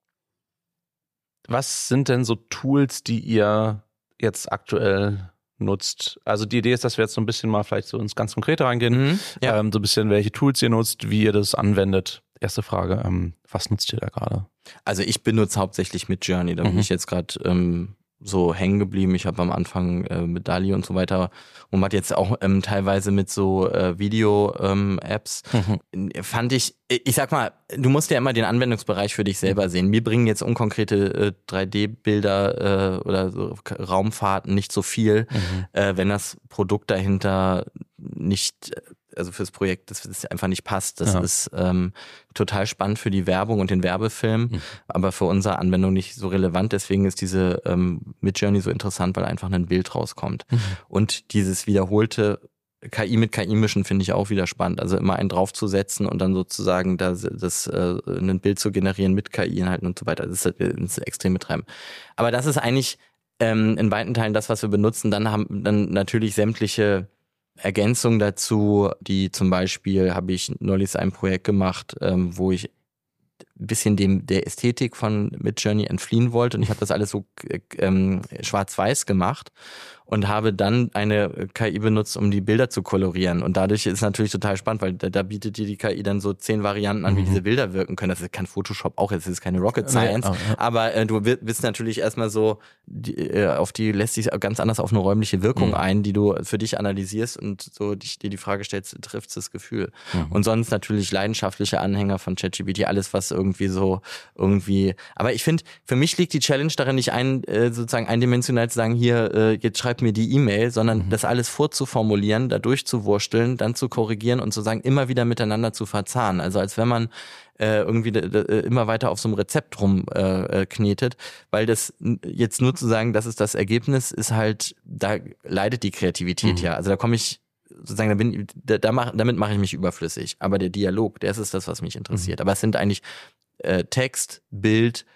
Was sind denn so Tools, die ihr jetzt aktuell nutzt? Also die Idee ist, dass wir jetzt so ein bisschen mal vielleicht so ins ganz Konkrete reingehen. Mhm, ja. ähm, so ein bisschen, welche Tools ihr nutzt, wie ihr das anwendet. Erste Frage, ähm, was nutzt ihr da gerade? Also ich benutze hauptsächlich Midjourney, da bin mhm. ich jetzt gerade ähm, so hängen geblieben. Ich habe am Anfang äh, mit DALL-E und so weiter und man hat jetzt auch ähm, teilweise mit so äh, Video-Apps. Ähm, mhm. Fand ich, ich sag mal, du musst ja immer den Anwendungsbereich für dich selber sehen. Mir bringen jetzt unkonkrete äh, drei D-Bilder äh, oder so Raumfahrten nicht so viel, mhm. äh, wenn das Produkt dahinter nicht, also fürs Projekt, das, das einfach nicht passt. Das ja. ist ähm, total spannend für die Werbung und den Werbefilm, mhm. aber für unsere Anwendung nicht so relevant. Deswegen ist diese ähm, Midjourney so interessant, weil einfach ein Bild rauskommt. Mhm. Und dieses wiederholte K I mit K I mischen finde ich auch wieder spannend. Also immer einen draufzusetzen und dann sozusagen das, das äh, ein Bild zu generieren mit K I-Inhalten und so weiter. Das ist, das ist extrem betreiben. Aber das ist eigentlich ähm, in weiten Teilen das, was wir benutzen. Dann haben dann natürlich sämtliche Ergänzung dazu, die zum Beispiel habe ich neulich ein Projekt gemacht, ähm, wo ich ein bisschen dem der Ästhetik von Midjourney entfliehen wollte und ich habe das alles so ähm, schwarz-weiß gemacht und habe dann eine K I benutzt, um die Bilder zu kolorieren. Und dadurch ist es natürlich total spannend, weil da, da bietet dir die K I dann so zehn Varianten an, mhm. wie diese Bilder wirken können. Das ist kein Photoshop auch, das ist keine Rocket Science. Nee, oh, ja. Aber äh, du bist natürlich erstmal so, die, äh, auf die lässt sich ganz anders auf eine räumliche Wirkung mhm. ein, die du für dich analysierst und so dich, dir die Frage stellst, trifft das Gefühl. Mhm. Und sonst natürlich leidenschaftliche Anhänger von ChatGPT, alles was irgendwie so irgendwie, aber ich finde, für mich liegt die Challenge darin, nicht ein, äh, sozusagen eindimensional zu sagen, hier, äh, jetzt schreib mir die E-Mail, sondern mhm. das alles vorzuformulieren, da durchzuwursteln, dann zu korrigieren und sozusagen immer wieder miteinander zu verzahnen. Also als wenn man äh, irgendwie d- d- immer weiter auf so einem Rezept rum äh, knetet, weil das jetzt nur zu sagen, das ist das Ergebnis, ist halt, da leidet die Kreativität mhm. ja. Also da komme ich sozusagen, da bin, da, da mach, damit mache ich mich überflüssig. Aber der Dialog, das ist das, was mich interessiert. Mhm. Aber es sind eigentlich äh, Text, Bild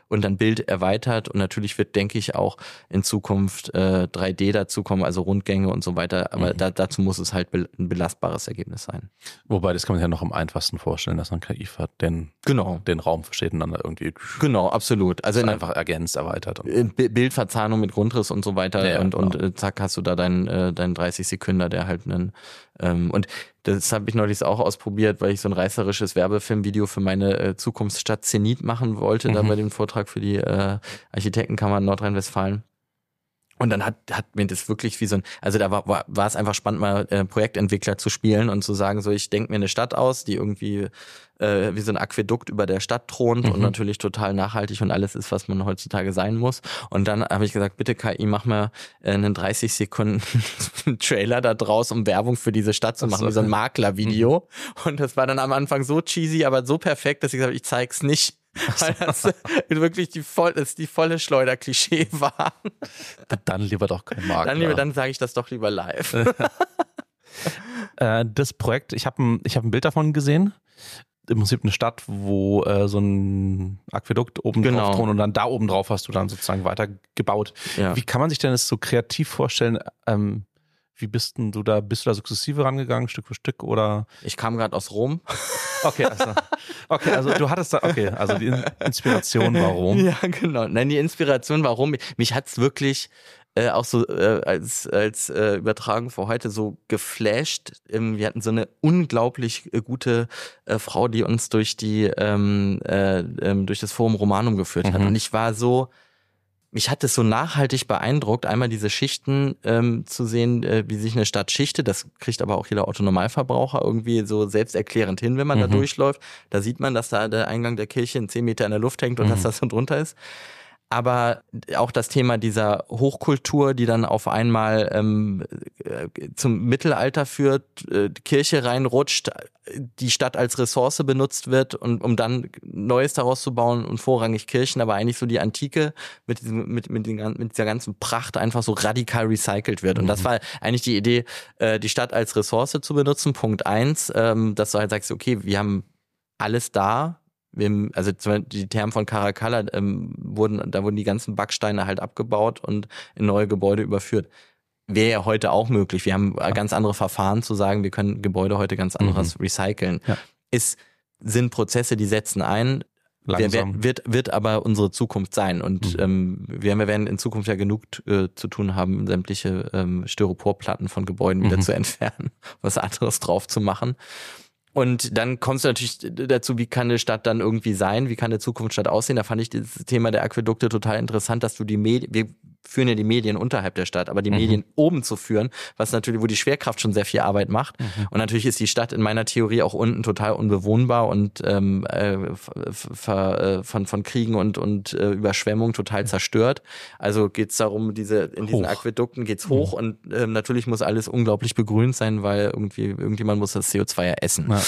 und dann Bild erweitert und natürlich wird, denke ich, auch in Zukunft äh, drei D dazukommen, also Rundgänge und so weiter, aber mhm. da, dazu muss es halt be- ein belastbares Ergebnis sein. Wobei, das kann man sich ja noch am einfachsten vorstellen, dass man K I fährt, den, genau. den Raum versteht und dann irgendwie genau, absolut. Also einfach ergänzt, erweitert. Und Bildverzahnung mit Grundriss und so weiter ja, und, und genau. zack hast du da deinen, äh, deinen dreißig Sekunden, der halt einen ähm, und das habe ich neulich auch ausprobiert, weil ich so ein reißerisches Werbefilmvideo für meine äh, Zukunftsstadt Zenit machen wollte, mhm. da bei dem Vortrag für die äh, Architektenkammer Nordrhein-Westfalen. Und dann hat hat mir das wirklich wie so ein, also da war war, war es einfach spannend, mal äh, Projektentwickler zu spielen und zu sagen, so ich denke mir eine Stadt aus, die irgendwie äh, wie so ein Aquädukt über der Stadt thront mhm. und natürlich total nachhaltig und alles ist, was man heutzutage sein muss. Und dann habe ich gesagt, bitte K I, mach mal äh, einen dreißig Sekunden Trailer da draus, um Werbung für diese Stadt zu machen, so. Wie so ein Maklervideo. Mhm. Und das war dann am Anfang so cheesy, aber so perfekt, dass ich gesagt habe, ich zeig's nicht. Weil das wirklich die, voll, das die volle Schleuder-Klischee war. Dann lieber doch kein Makler. Dann, lieber, dann sage ich das doch lieber live. äh, das Projekt, ich habe ein, ich hab ein Bild davon gesehen. Im Prinzip eine Stadt, wo äh, so ein Aquädukt oben genau. drauf thront und dann da oben drauf hast du dann sozusagen weiter gebaut. Ja. Wie kann man sich denn das so kreativ vorstellen? Ähm, Wie bist denn du da, bist du da sukzessive rangegangen, Stück für Stück oder? Ich kam gerade aus Rom. Okay, also, okay, also du hattest da, okay, also die Inspiration war Rom. Ja, genau. Nein, die Inspiration war Rom. Mich hat's wirklich äh, auch so äh, als als äh, Übertragung für heute so geflasht. Ähm, wir hatten so eine unglaublich äh, gute äh, Frau, die uns durch die ähm, äh, ähm, durch das Forum Romanum geführt hat. Mhm. Und ich war so Mich hat es so nachhaltig beeindruckt, einmal diese Schichten ähm, zu sehen, äh, wie sich eine Stadt schichtet. Das kriegt aber auch jeder Autonormalverbraucher irgendwie so selbsterklärend hin, wenn man mhm. da durchläuft. Da sieht man, dass da der Eingang der Kirche in zehn Meter in der Luft hängt und mhm. dass das so drunter ist. Aber auch das Thema dieser Hochkultur, die dann auf einmal ähm, zum Mittelalter führt, äh, die Kirche reinrutscht, die Stadt als Ressource benutzt wird und um dann Neues daraus zu bauen und vorrangig Kirchen, aber eigentlich so die Antike mit diesem mit mit, den, mit dieser ganzen Pracht einfach so radikal recycelt wird. Und das war eigentlich die Idee, äh, die Stadt als Ressource zu benutzen. Punkt eins, ähm, dass du halt sagst, okay, wir haben alles da. Wir, also die Thermen von Caracalla ähm, wurden, da wurden die ganzen Backsteine halt abgebaut und in neue Gebäude überführt. Wäre ja heute auch möglich. Wir haben ja. ganz andere Verfahren zu sagen, wir können Gebäude heute ganz anderes mhm. recyceln. Ja. Es sind Prozesse, die setzen ein. Langsam. Wird, wird aber unsere Zukunft sein. Und mhm. ähm, wir werden in Zukunft ja genug äh, zu tun haben, sämtliche ähm, Styroporplatten von Gebäuden wieder mhm. zu entfernen, was anderes drauf zu machen. Und dann kommst du natürlich dazu, wie kann eine Stadt dann irgendwie sein, wie kann eine Zukunftsstadt aussehen. Da fand ich das Thema der Aquädukte total interessant, dass du die Medien, wir führen ja die Medien unterhalb der Stadt, aber die mhm. Medien oben zu führen, was natürlich, wo die Schwerkraft schon sehr viel Arbeit macht. Mhm. Und natürlich ist die Stadt in meiner Theorie auch unten total unbewohnbar und ähm, äh, von, von Kriegen und, und äh, Überschwemmung total zerstört. Also geht's darum, diese in diesen hoch. Aquädukten geht's hoch mhm. und ähm, natürlich muss alles unglaublich begrünt sein, weil irgendwie irgendjemand muss das C O zwei ja essen. Ja.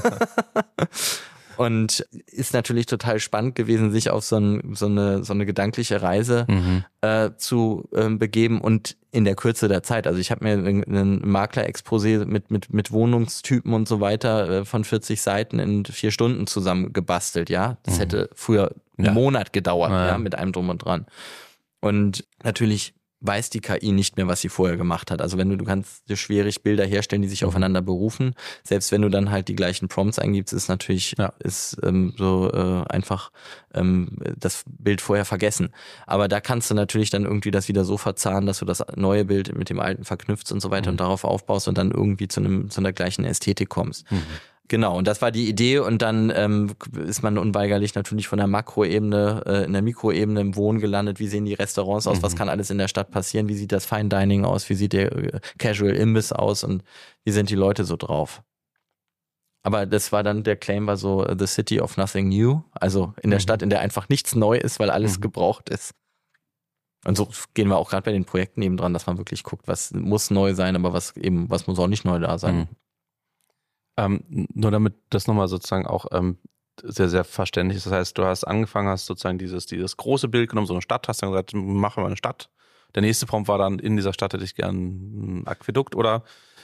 Und ist natürlich total spannend gewesen, sich auf so, ein, so, eine, so eine gedankliche Reise mhm. äh, zu ähm, begeben und in der Kürze der Zeit. Also ich habe mir einen Makler-Exposé mit, mit, mit Wohnungstypen und so weiter äh, von vierzig Seiten in vier Stunden zusammen gebastelt. Ja, das mhm. hätte früher einen ja. Monat gedauert, ja. ja, mit einem Drum und Dran. Und natürlich weiß die K I nicht mehr, was sie vorher gemacht hat. Also wenn du, du kannst dir schwierig Bilder herstellen, die sich mhm. aufeinander berufen. Selbst wenn du dann halt die gleichen Prompts eingibst, ist natürlich ja. ist ähm, so äh, einfach ähm, das Bild vorher vergessen. Aber da kannst du natürlich dann irgendwie das wieder so verzahnen, dass du das neue Bild mit dem alten verknüpfst und so weiter mhm. und darauf aufbaust und dann irgendwie zu einem zu einer gleichen Ästhetik kommst. Mhm. Genau, und das war die Idee und dann ähm, ist man unweigerlich natürlich von der Makroebene äh, in der Mikroebene im Wohnen gelandet. Wie sehen die Restaurants aus? Mhm. Was kann alles in der Stadt passieren? Wie sieht das Fine Dining aus? Wie sieht der äh, Casual Imbiss aus? Und wie sind die Leute so drauf? Aber das war dann, der Claim war so uh, the city of nothing new. Also in der mhm. Stadt, in der einfach nichts neu ist, weil alles mhm. gebraucht ist. Und so gehen wir auch gerade bei den Projekten eben dran, dass man wirklich guckt, was muss neu sein, aber was eben, was muss auch nicht neu da sein. Mhm. Ähm, nur damit das nochmal sozusagen auch ähm, sehr, sehr verständlich ist. Das heißt, du hast angefangen, hast sozusagen dieses, dieses große Bild genommen, so eine Stadt, hast dann gesagt, machen wir eine Stadt. Der nächste Prompt war dann, in dieser Stadt hätte ich gern ein Aquädukt oder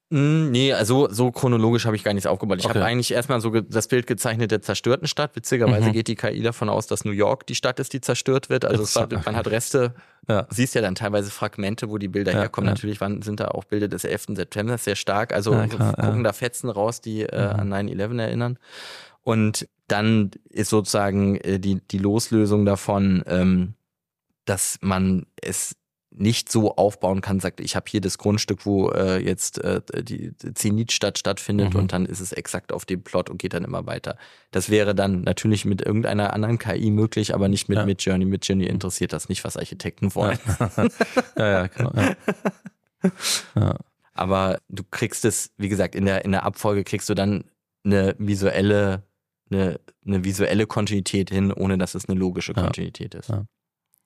Nee, also so chronologisch habe ich gar nichts aufgebaut. Ich okay. habe eigentlich erstmal so ge- das Bild gezeichnet der zerstörten Stadt. Witzigerweise mhm. geht die K I davon aus, dass New York die Stadt ist, die zerstört wird. Also es war, man hat Reste, ja. siehst ja dann teilweise Fragmente, wo die Bilder ja, herkommen. Ja. Natürlich waren, sind da auch Bilder des elften September sehr stark. Also ja, klar, gucken ja. da Fetzen raus, die äh, mhm. an neun elf erinnern. Und dann ist sozusagen äh, die, die Loslösung davon, ähm, dass man es nicht so aufbauen kann, sagt, ich habe hier das Grundstück, wo äh, jetzt äh, die Zenitstadt stattfindet mhm. und dann ist es exakt auf dem Plot und geht dann immer weiter. Das wäre dann natürlich mit irgendeiner anderen K I möglich, aber nicht mit ja. Midjourney. Midjourney interessiert das nicht, was Architekten wollen. Ja, ja, ja, genau. Ja. Ja. Aber du kriegst es, wie gesagt, in der in der Abfolge kriegst du dann eine visuelle eine, eine visuelle Kontinuität hin, ohne dass es eine logische Kontinuität ja. ist. Ja.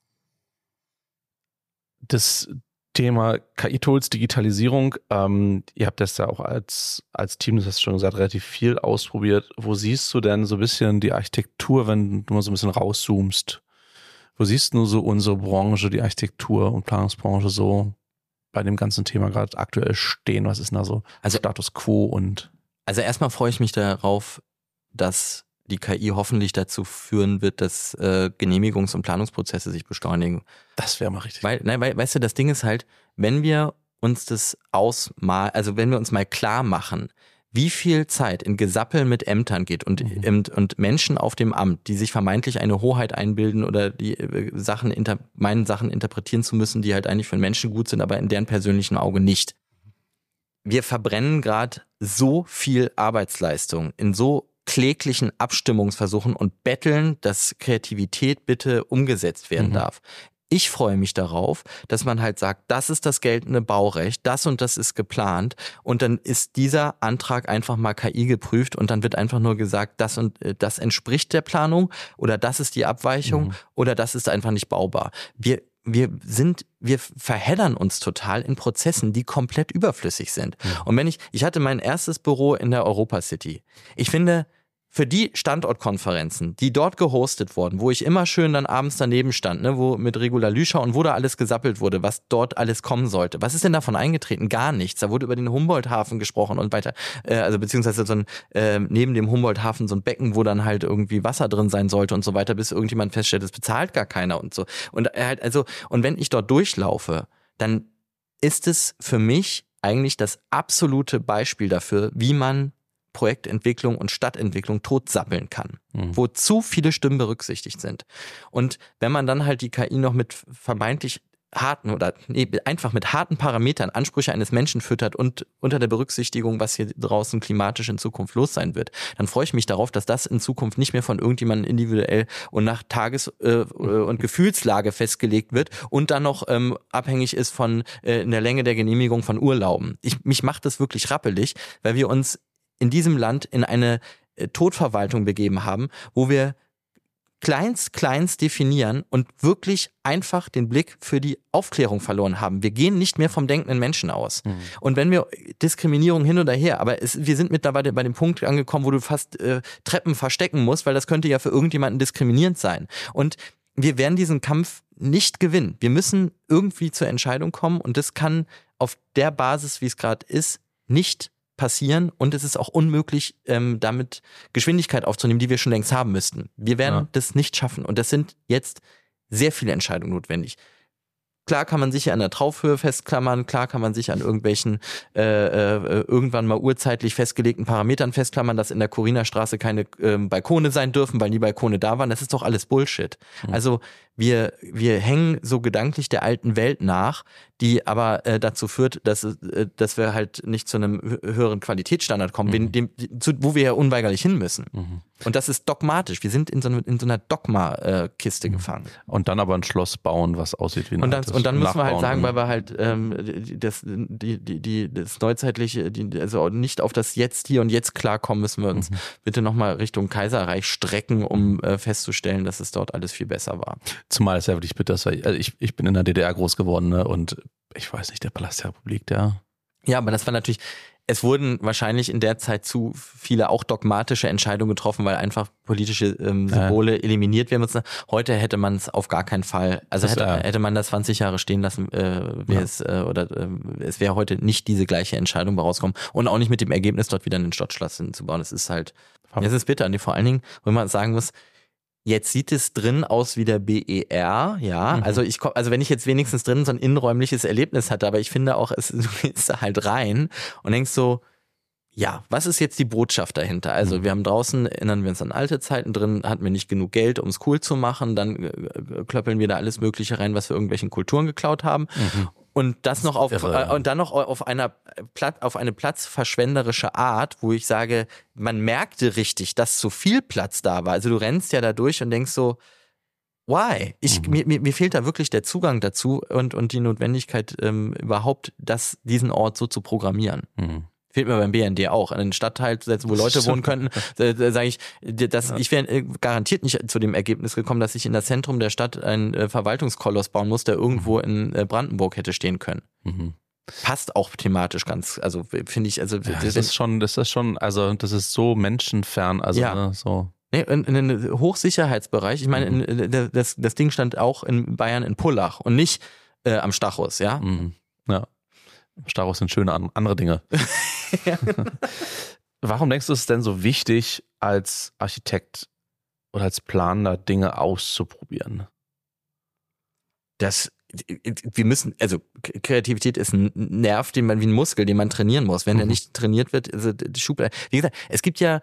Das Thema K I-Tools, Digitalisierung, ähm, ihr habt das ja auch als, als Team, das hast du schon gesagt, relativ viel ausprobiert. Wo siehst du denn so ein bisschen die Architektur, wenn du mal so ein bisschen rauszoomst? Wo siehst du so unsere Branche, die Architektur- und Planungsbranche so bei dem ganzen Thema gerade aktuell stehen? Was ist denn da so also, Status Quo? Und Also erstmal freue ich mich darauf, dass die K I hoffentlich dazu führen wird, dass äh, Genehmigungs- und Planungsprozesse sich beschleunigen. Das wäre mal richtig. Weil, nein, weil, weißt du, das Ding ist halt, wenn wir uns das ausmal, also wenn wir uns mal klar machen, wie viel Zeit in Gesappel mit Ämtern geht und, mhm. und, und Menschen auf dem Amt, die sich vermeintlich eine Hoheit einbilden oder die äh, Sachen inter, meinen Sachen interpretieren zu müssen, die halt eigentlich für den Menschen gut sind, aber in deren persönlichen Auge nicht. Wir verbrennen gerade so viel Arbeitsleistung in so kläglichen Abstimmungsversuchen und betteln, dass Kreativität bitte umgesetzt werden mhm. darf. Ich freue mich darauf, dass man halt sagt, das ist das geltende Baurecht, das und das ist geplant und dann ist dieser Antrag einfach mal K I geprüft und dann wird einfach nur gesagt, das und das entspricht der Planung oder das ist die Abweichung mhm. oder das ist einfach nicht baubar. Wir Wir sind, wir verheddern uns total in Prozessen, die komplett überflüssig sind. Mhm. Und wenn ich, ich hatte mein erstes Büro in der Europa City. Ich finde, für die Standortkonferenzen, die dort gehostet wurden, wo ich immer schön dann abends daneben stand, ne, wo mit Regula Lüscher und wo da alles gesappelt wurde, was dort alles kommen sollte. Was ist denn davon eingetreten? Gar nichts. Da wurde über den Humboldt-Hafen gesprochen und weiter, äh, also beziehungsweise so ein, äh, neben dem Humboldt-Hafen so ein Becken, wo dann halt irgendwie Wasser drin sein sollte und so weiter, bis irgendjemand feststellt, das bezahlt gar keiner und so. Und halt, also, und wenn ich dort durchlaufe, dann ist es für mich eigentlich das absolute Beispiel dafür, wie man Projektentwicklung und Stadtentwicklung totsappeln kann, mhm. wo zu viele Stimmen berücksichtigt sind. Und wenn man dann halt die K I noch mit vermeintlich harten oder nee, einfach mit harten Parametern Ansprüche eines Menschen füttert und unter der Berücksichtigung, was hier draußen klimatisch in Zukunft los sein wird, dann freue ich mich darauf, dass das in Zukunft nicht mehr von irgendjemandem individuell und nach Tages- äh, und Gefühlslage festgelegt wird und dann noch ähm, abhängig ist von äh, in der Länge der Genehmigung von Urlauben. Ich, mich macht das wirklich rappelig, weil wir uns in diesem Land in eine äh, Todverwaltung begeben haben, wo wir kleinst, kleinst definieren und wirklich einfach den Blick für die Aufklärung verloren haben. Wir gehen nicht mehr vom denkenden Menschen aus. Mhm. Und wenn wir Diskriminierung hin oder her, aber es, wir sind mittlerweile bei dem Punkt angekommen, wo du fast äh, Treppen verstecken musst, weil das könnte ja für irgendjemanden diskriminierend sein. Und wir werden diesen Kampf nicht gewinnen. Wir müssen irgendwie zur Entscheidung kommen und das kann auf der Basis, wie es gerade ist, nicht passieren und es ist auch unmöglich, ähm, damit Geschwindigkeit aufzunehmen, die wir schon längst haben müssten. Wir werden ja. das nicht schaffen und das sind jetzt sehr viele Entscheidungen notwendig. Klar kann man sich an der Traufhöhe festklammern, klar kann man sich an irgendwelchen äh, äh, irgendwann mal urzeitlich festgelegten Parametern festklammern, dass in der Corina-Straße keine äh, Balkone sein dürfen, weil nie Balkone da waren. Das ist doch alles Bullshit. Mhm. Also wir wir hängen so gedanklich der alten Welt nach, die aber äh, dazu führt, dass äh, dass wir halt nicht zu einem höheren Qualitätsstandard kommen, mhm. dem, dem, zu, wo wir ja unweigerlich hin müssen. Mhm. Und das ist dogmatisch. Wir sind in so, in so einer Dogma-Kiste äh, mhm. gefangen. Und dann aber ein Schloss bauen, was aussieht wie ein und dann, altes. Und dann müssen wir halt sagen, weil wir halt ähm, das, die, die, die, das neuzeitliche, die, also nicht auf das Jetzt, hier und jetzt klarkommen, müssen wir uns mhm. bitte nochmal Richtung Kaiserreich strecken, um äh, festzustellen, dass es dort alles viel besser war. Zumal es ja wirklich bitter ist, weil also ich, ich bin in der D D R groß geworden, ne, und ich weiß nicht, der Palast der Republik, der Ja, aber das war natürlich, es wurden wahrscheinlich in der Zeit zu viele auch dogmatische Entscheidungen getroffen, weil einfach politische ähm, Symbole ja. eliminiert werden müssen. Heute hätte man es auf gar keinen Fall, also das, hätte, ja. hätte man das zwanzig Jahre stehen lassen, äh, wäre ja. es, äh, oder äh, es wäre heute nicht diese gleiche Entscheidung bei rauskommen und auch nicht mit dem Ergebnis, dort wieder einen Stadtschloss hinzubauen. Das ist halt, das ist bitter. Und vor allen Dingen, wenn man sagen muss, jetzt sieht es drin aus wie der B E R, ja. Mhm. Also ich also wenn ich jetzt wenigstens drin so ein innenräumliches Erlebnis hatte, aber ich finde auch, es, du gehst da halt rein und denkst so, ja, was ist jetzt die Botschaft dahinter? Also mhm. wir haben draußen, erinnern wir uns an alte Zeiten, drin hatten wir nicht genug Geld, um es cool zu machen, dann äh, klöppeln wir da alles Mögliche rein, was wir irgendwelchen Kulturen geklaut haben. Mhm. Und das noch auf äh, und dann noch auf einer Platz, auf eine platzverschwenderische Art, wo ich sage, man merkte richtig, dass zu viel Platz da war. Also du rennst ja da durch und denkst so, why? Ich, mhm. mir, mir fehlt da wirklich der Zugang dazu und, und die Notwendigkeit, ähm, überhaupt das, diesen Ort so zu programmieren. Mhm. Fehlt mir beim B N D auch, an einen Stadtteil zu setzen, wo Leute wohnen könnten, da, da sage ich, dass, ja. ich wäre garantiert nicht zu dem Ergebnis gekommen, dass ich in das Zentrum der Stadt einen äh, Verwaltungskoloss bauen muss, der irgendwo mhm. in äh, Brandenburg hätte stehen können. Mhm. Passt auch thematisch ganz, also finde ich, also ja, das, das ist schon, das ist schon, also das ist so menschenfern, also ja. ne, so. Nee, in, in einem Hochsicherheitsbereich, ich meine, mhm. in, das, das Ding stand auch in Bayern in Pullach und nicht äh, am Stachus, ja? Mhm. Ja. Stachus sind schöne andere Dinge. ja. Warum denkst du, es ist denn so wichtig, als Architekt oder als Planer Dinge auszuprobieren? Das, wir müssen, also Kreativität ist ein Nerv, den man wie ein Muskel, den man trainieren muss. Wenn mhm. er nicht trainiert wird, also die Schublade. Wie gesagt, es gibt ja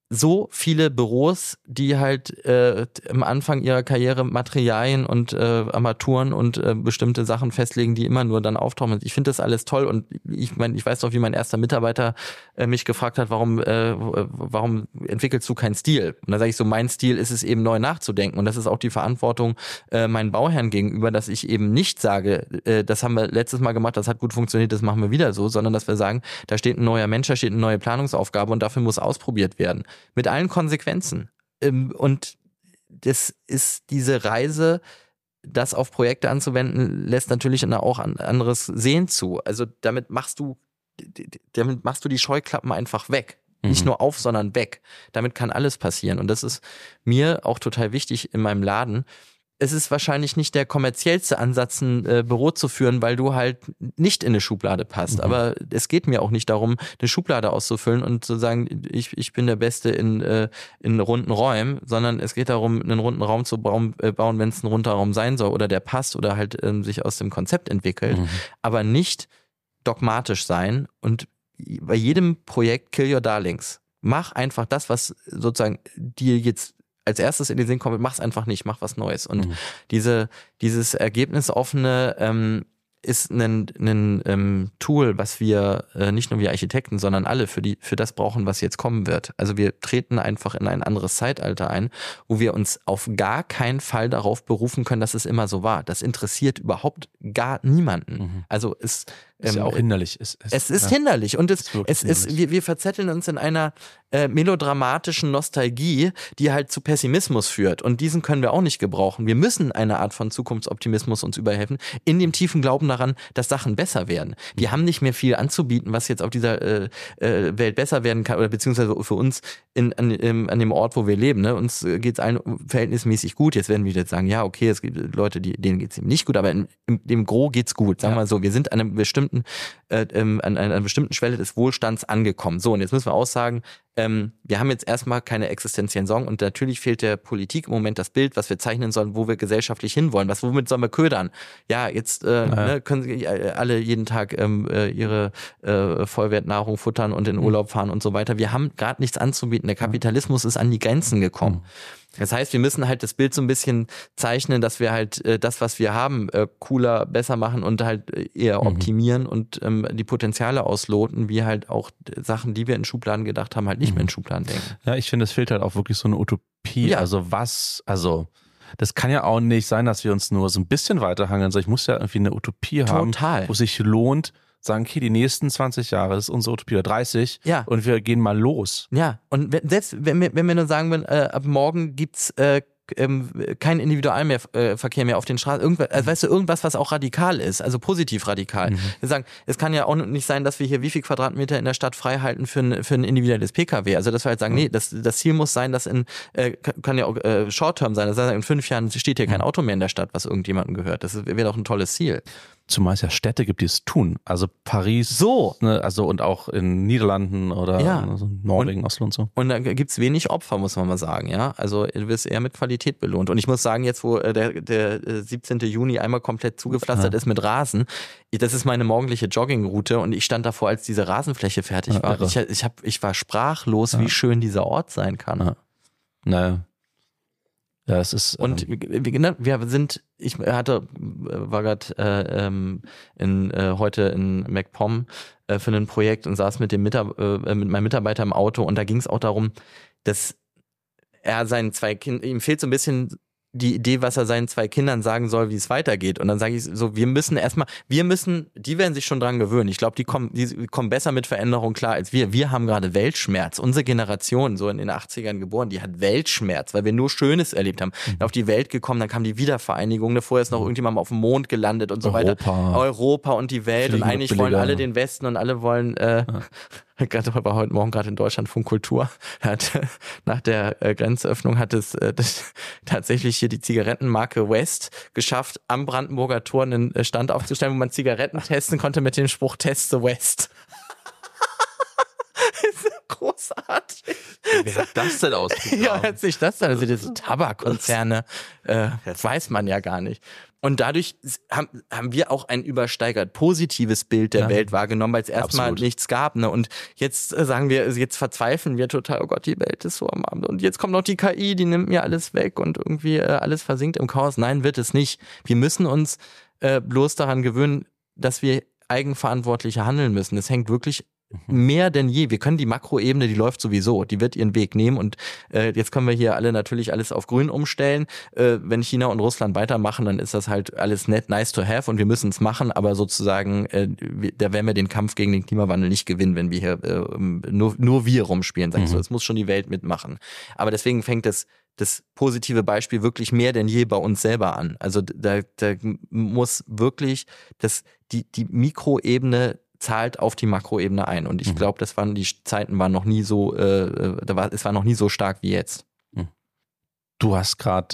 so viele Büros, die halt äh, am Anfang ihrer Karriere Materialien und äh, Armaturen und äh, bestimmte Sachen festlegen, die immer nur dann auftauchen. Ich finde das alles toll und ich meine, ich weiß doch, wie mein erster Mitarbeiter äh, mich gefragt hat, warum äh, warum entwickelst du keinen Stil? Und da sage ich so, mein Stil ist es eben neu nachzudenken und das ist auch die Verantwortung äh, meinen Bauherren gegenüber, dass ich eben nicht sage, äh, das haben wir letztes Mal gemacht, das hat gut funktioniert, das machen wir wieder so, sondern dass wir sagen, da steht ein neuer Mensch, da steht eine neue Planungsaufgabe und dafür muss ausprobiert werden. Mit allen Konsequenzen. Und das ist diese Reise, das auf Projekte anzuwenden, lässt natürlich auch ein anderes Sehen zu. Also damit machst du, damit machst du die Scheuklappen einfach weg. Mhm. Nicht nur auf, sondern weg. Damit kann alles passieren. Und das ist mir auch total wichtig in meinem Laden. Es ist wahrscheinlich nicht der kommerziellste Ansatz, ein äh, Büro zu führen, weil du halt nicht in eine Schublade passt. Mhm. Aber es geht mir auch nicht darum, eine Schublade auszufüllen und zu sagen, ich, ich bin der Beste in, äh, in runden Räumen, sondern es geht darum, einen runden Raum zu bauen, äh, bauen wenn es ein runder Raum sein soll oder der passt oder halt ähm, sich aus dem Konzept entwickelt. Mhm. Aber nicht dogmatisch sein und bei jedem Projekt kill your darlings. Mach einfach das, was sozusagen dir jetzt als erstes in den Sinn kommt, mach's einfach nicht, mach was Neues. Und mhm. diese, dieses ergebnisoffene ähm, ist ein, ein ähm, Tool, was wir äh, nicht nur wir Architekten, sondern alle für die für das brauchen, was jetzt kommen wird. Also wir treten einfach in ein anderes Zeitalter ein, wo wir uns auf gar keinen Fall darauf berufen können, dass es immer so war. Das interessiert überhaupt gar niemanden. Mhm. Also es ist ähm, ja auch hinderlich. Es, es, es ist ja. hinderlich und es, es ist, wir, wir verzetteln uns in einer äh, melodramatischen Nostalgie, die halt zu Pessimismus führt. Und diesen können wir auch nicht gebrauchen. Wir müssen eine Art von Zukunftsoptimismus uns überhelfen, in dem tiefen Glauben daran, dass Sachen besser werden. Wir haben nicht mehr viel anzubieten, was jetzt auf dieser äh, äh, Welt besser werden kann, oder beziehungsweise für uns in, an, in, an dem Ort, wo wir leben. Ne? Uns geht es allen verhältnismäßig gut. Jetzt werden wir jetzt sagen, ja, okay, es gibt Leute, die, denen geht es eben nicht gut, aber in, in dem Gros geht's gut. Sagen wir ja. mal so, wir sind an einem bestimmten Äh, ähm, an einer bestimmten Schwelle des Wohlstands angekommen. So, und jetzt müssen wir auch sagen, ähm, wir haben jetzt erstmal keine existenziellen Sorgen und natürlich fehlt der Politik im Moment das Bild, was wir zeichnen sollen, wo wir gesellschaftlich hinwollen. Was, womit sollen wir ködern? Ja, jetzt äh, ja. Ne, können sie alle jeden Tag ähm, äh, ihre äh, Vollwertnahrung futtern und in den Urlaub fahren und so weiter. Wir haben gerade nichts anzubieten. Der Kapitalismus ist an die Grenzen gekommen. Mhm. Das heißt, wir müssen halt das Bild so ein bisschen zeichnen, dass wir halt äh, das, was wir haben, äh, cooler, besser machen und halt eher optimieren mhm. und ähm, die Potenziale ausloten, wie halt auch Sachen, die wir in Schubladen gedacht haben, halt nicht mhm. mehr in Schubladen denken. Ja, ich finde, es fehlt halt auch wirklich so eine Utopie. Ja. Also was, also das kann ja auch nicht sein, dass wir uns nur so ein bisschen weiterhangeln. Also ich muss ja irgendwie eine Utopie haben, Total. wo sich lohnt, sagen, okay, die nächsten zwanzig Jahre ist unsere Utopie oder dreißig ja. und wir gehen mal los. Ja, und wenn, selbst wenn wir, wenn wir nur sagen würden, äh, ab morgen gibt's äh, ähm, kein Individualverkehr mehr auf den Straßen, irgendwas, also weißt du, irgendwas, was auch radikal ist, also positiv radikal. Mhm. Wir sagen, es kann ja auch nicht sein, dass wir hier wie viel Quadratmeter in der Stadt frei halten für ein, für ein individuelles P K W. Also dass wir halt sagen, mhm. nee, das, das Ziel muss sein, dass in, äh, kann ja auch äh, Short-Term sein, das heißt, in fünf Jahren steht hier kein Auto mehr in der Stadt, was irgendjemandem gehört. Das wäre doch ein tolles Ziel. Zumal es ja Städte gibt, die es tun. Also Paris, so. Ne, also und auch in Niederlanden oder ja. also Norwegen, und, Oslo und so. Und da gibt's wenig Opfer, muss man mal sagen, ja. Also du wirst eher mit Qualität belohnt. Und ich muss sagen, jetzt wo der, der siebzehnten Juni einmal komplett zugepflastert ja. ist mit Rasen, das ist meine morgendliche Joggingroute und ich stand davor, als diese Rasenfläche fertig ja, war. Ich, ich, hab, ich war sprachlos, ja. wie schön dieser Ort sein kann. Ja. Naja. Ja, es ist. Und ähm, wir, wir sind, ich hatte, war gerade äh, ähm, in, äh, heute in MacPom äh, für ein Projekt und saß mit dem Mitab- äh, mit meinem Mitarbeiter im Auto und da ging es auch darum, dass er seinen zwei Kindern, ihm fehlt so ein bisschen die Idee, was er seinen zwei Kindern sagen soll, wie es weitergeht. Und dann sage ich so, wir müssen erstmal, wir müssen, die werden sich schon dran gewöhnen. Ich glaube, die kommen, die kommen besser mit Veränderung klar als wir. Wir haben gerade Weltschmerz. Unsere Generation, so in den achtzigern geboren, die hat Weltschmerz, weil wir nur Schönes erlebt haben. Mhm. Auf die Welt gekommen, dann kam die Wiedervereinigung, vorher ist noch irgendjemand auf dem Mond gelandet und so Europa. weiter. Europa und die Welt Fliegen und eigentlich wollen alle den Westen und alle wollen, äh, ja. Gerade war heute Morgen gerade in Deutschland Funkkultur. Hat, nach der äh, Grenzöffnung hat es äh, das, tatsächlich hier die Zigarettenmarke West geschafft, am Brandenburger Tor einen Stand aufzustellen, wo man Zigaretten testen konnte mit dem Spruch Test the West. Das ist großartig. Wer hat das denn ausgegraben? Ja, hat sich das dann, also diese Tabakkonzerne, äh, das weiß man ja gar nicht. Und dadurch haben, haben wir auch ein übersteigert positives Bild der ja. Welt wahrgenommen, weil es erstmal nichts gab. Ne? Und jetzt äh, sagen wir, jetzt verzweifeln wir total, oh Gott, die Welt ist so am Abend. Und jetzt kommt noch die K I, die nimmt mir alles weg und irgendwie äh, alles versinkt im Chaos. Nein, wird es nicht. Wir müssen uns äh, bloß daran gewöhnen, dass wir eigenverantwortlicher handeln müssen. Es hängt wirklich mehr denn je. Wir können die Makroebene, die läuft sowieso, die wird ihren Weg nehmen und äh, jetzt können wir hier alle natürlich alles auf grün umstellen. Äh, wenn China und Russland weitermachen, dann ist das halt alles nett, nice to have und wir müssen es machen, aber sozusagen, äh, da werden wir den Kampf gegen den Klimawandel nicht gewinnen, wenn wir hier äh, nur, nur wir rumspielen, sag ich mhm. so. Es muss schon die Welt mitmachen. Aber deswegen fängt das das positive Beispiel wirklich mehr denn je bei uns selber an. Also da, da muss wirklich das, die, die Mikroebene zahlt auf die Makroebene ein. Und ich glaube, das waren die Zeiten waren noch nie so, äh, da war, es war noch nie so stark wie jetzt. Du hast gerade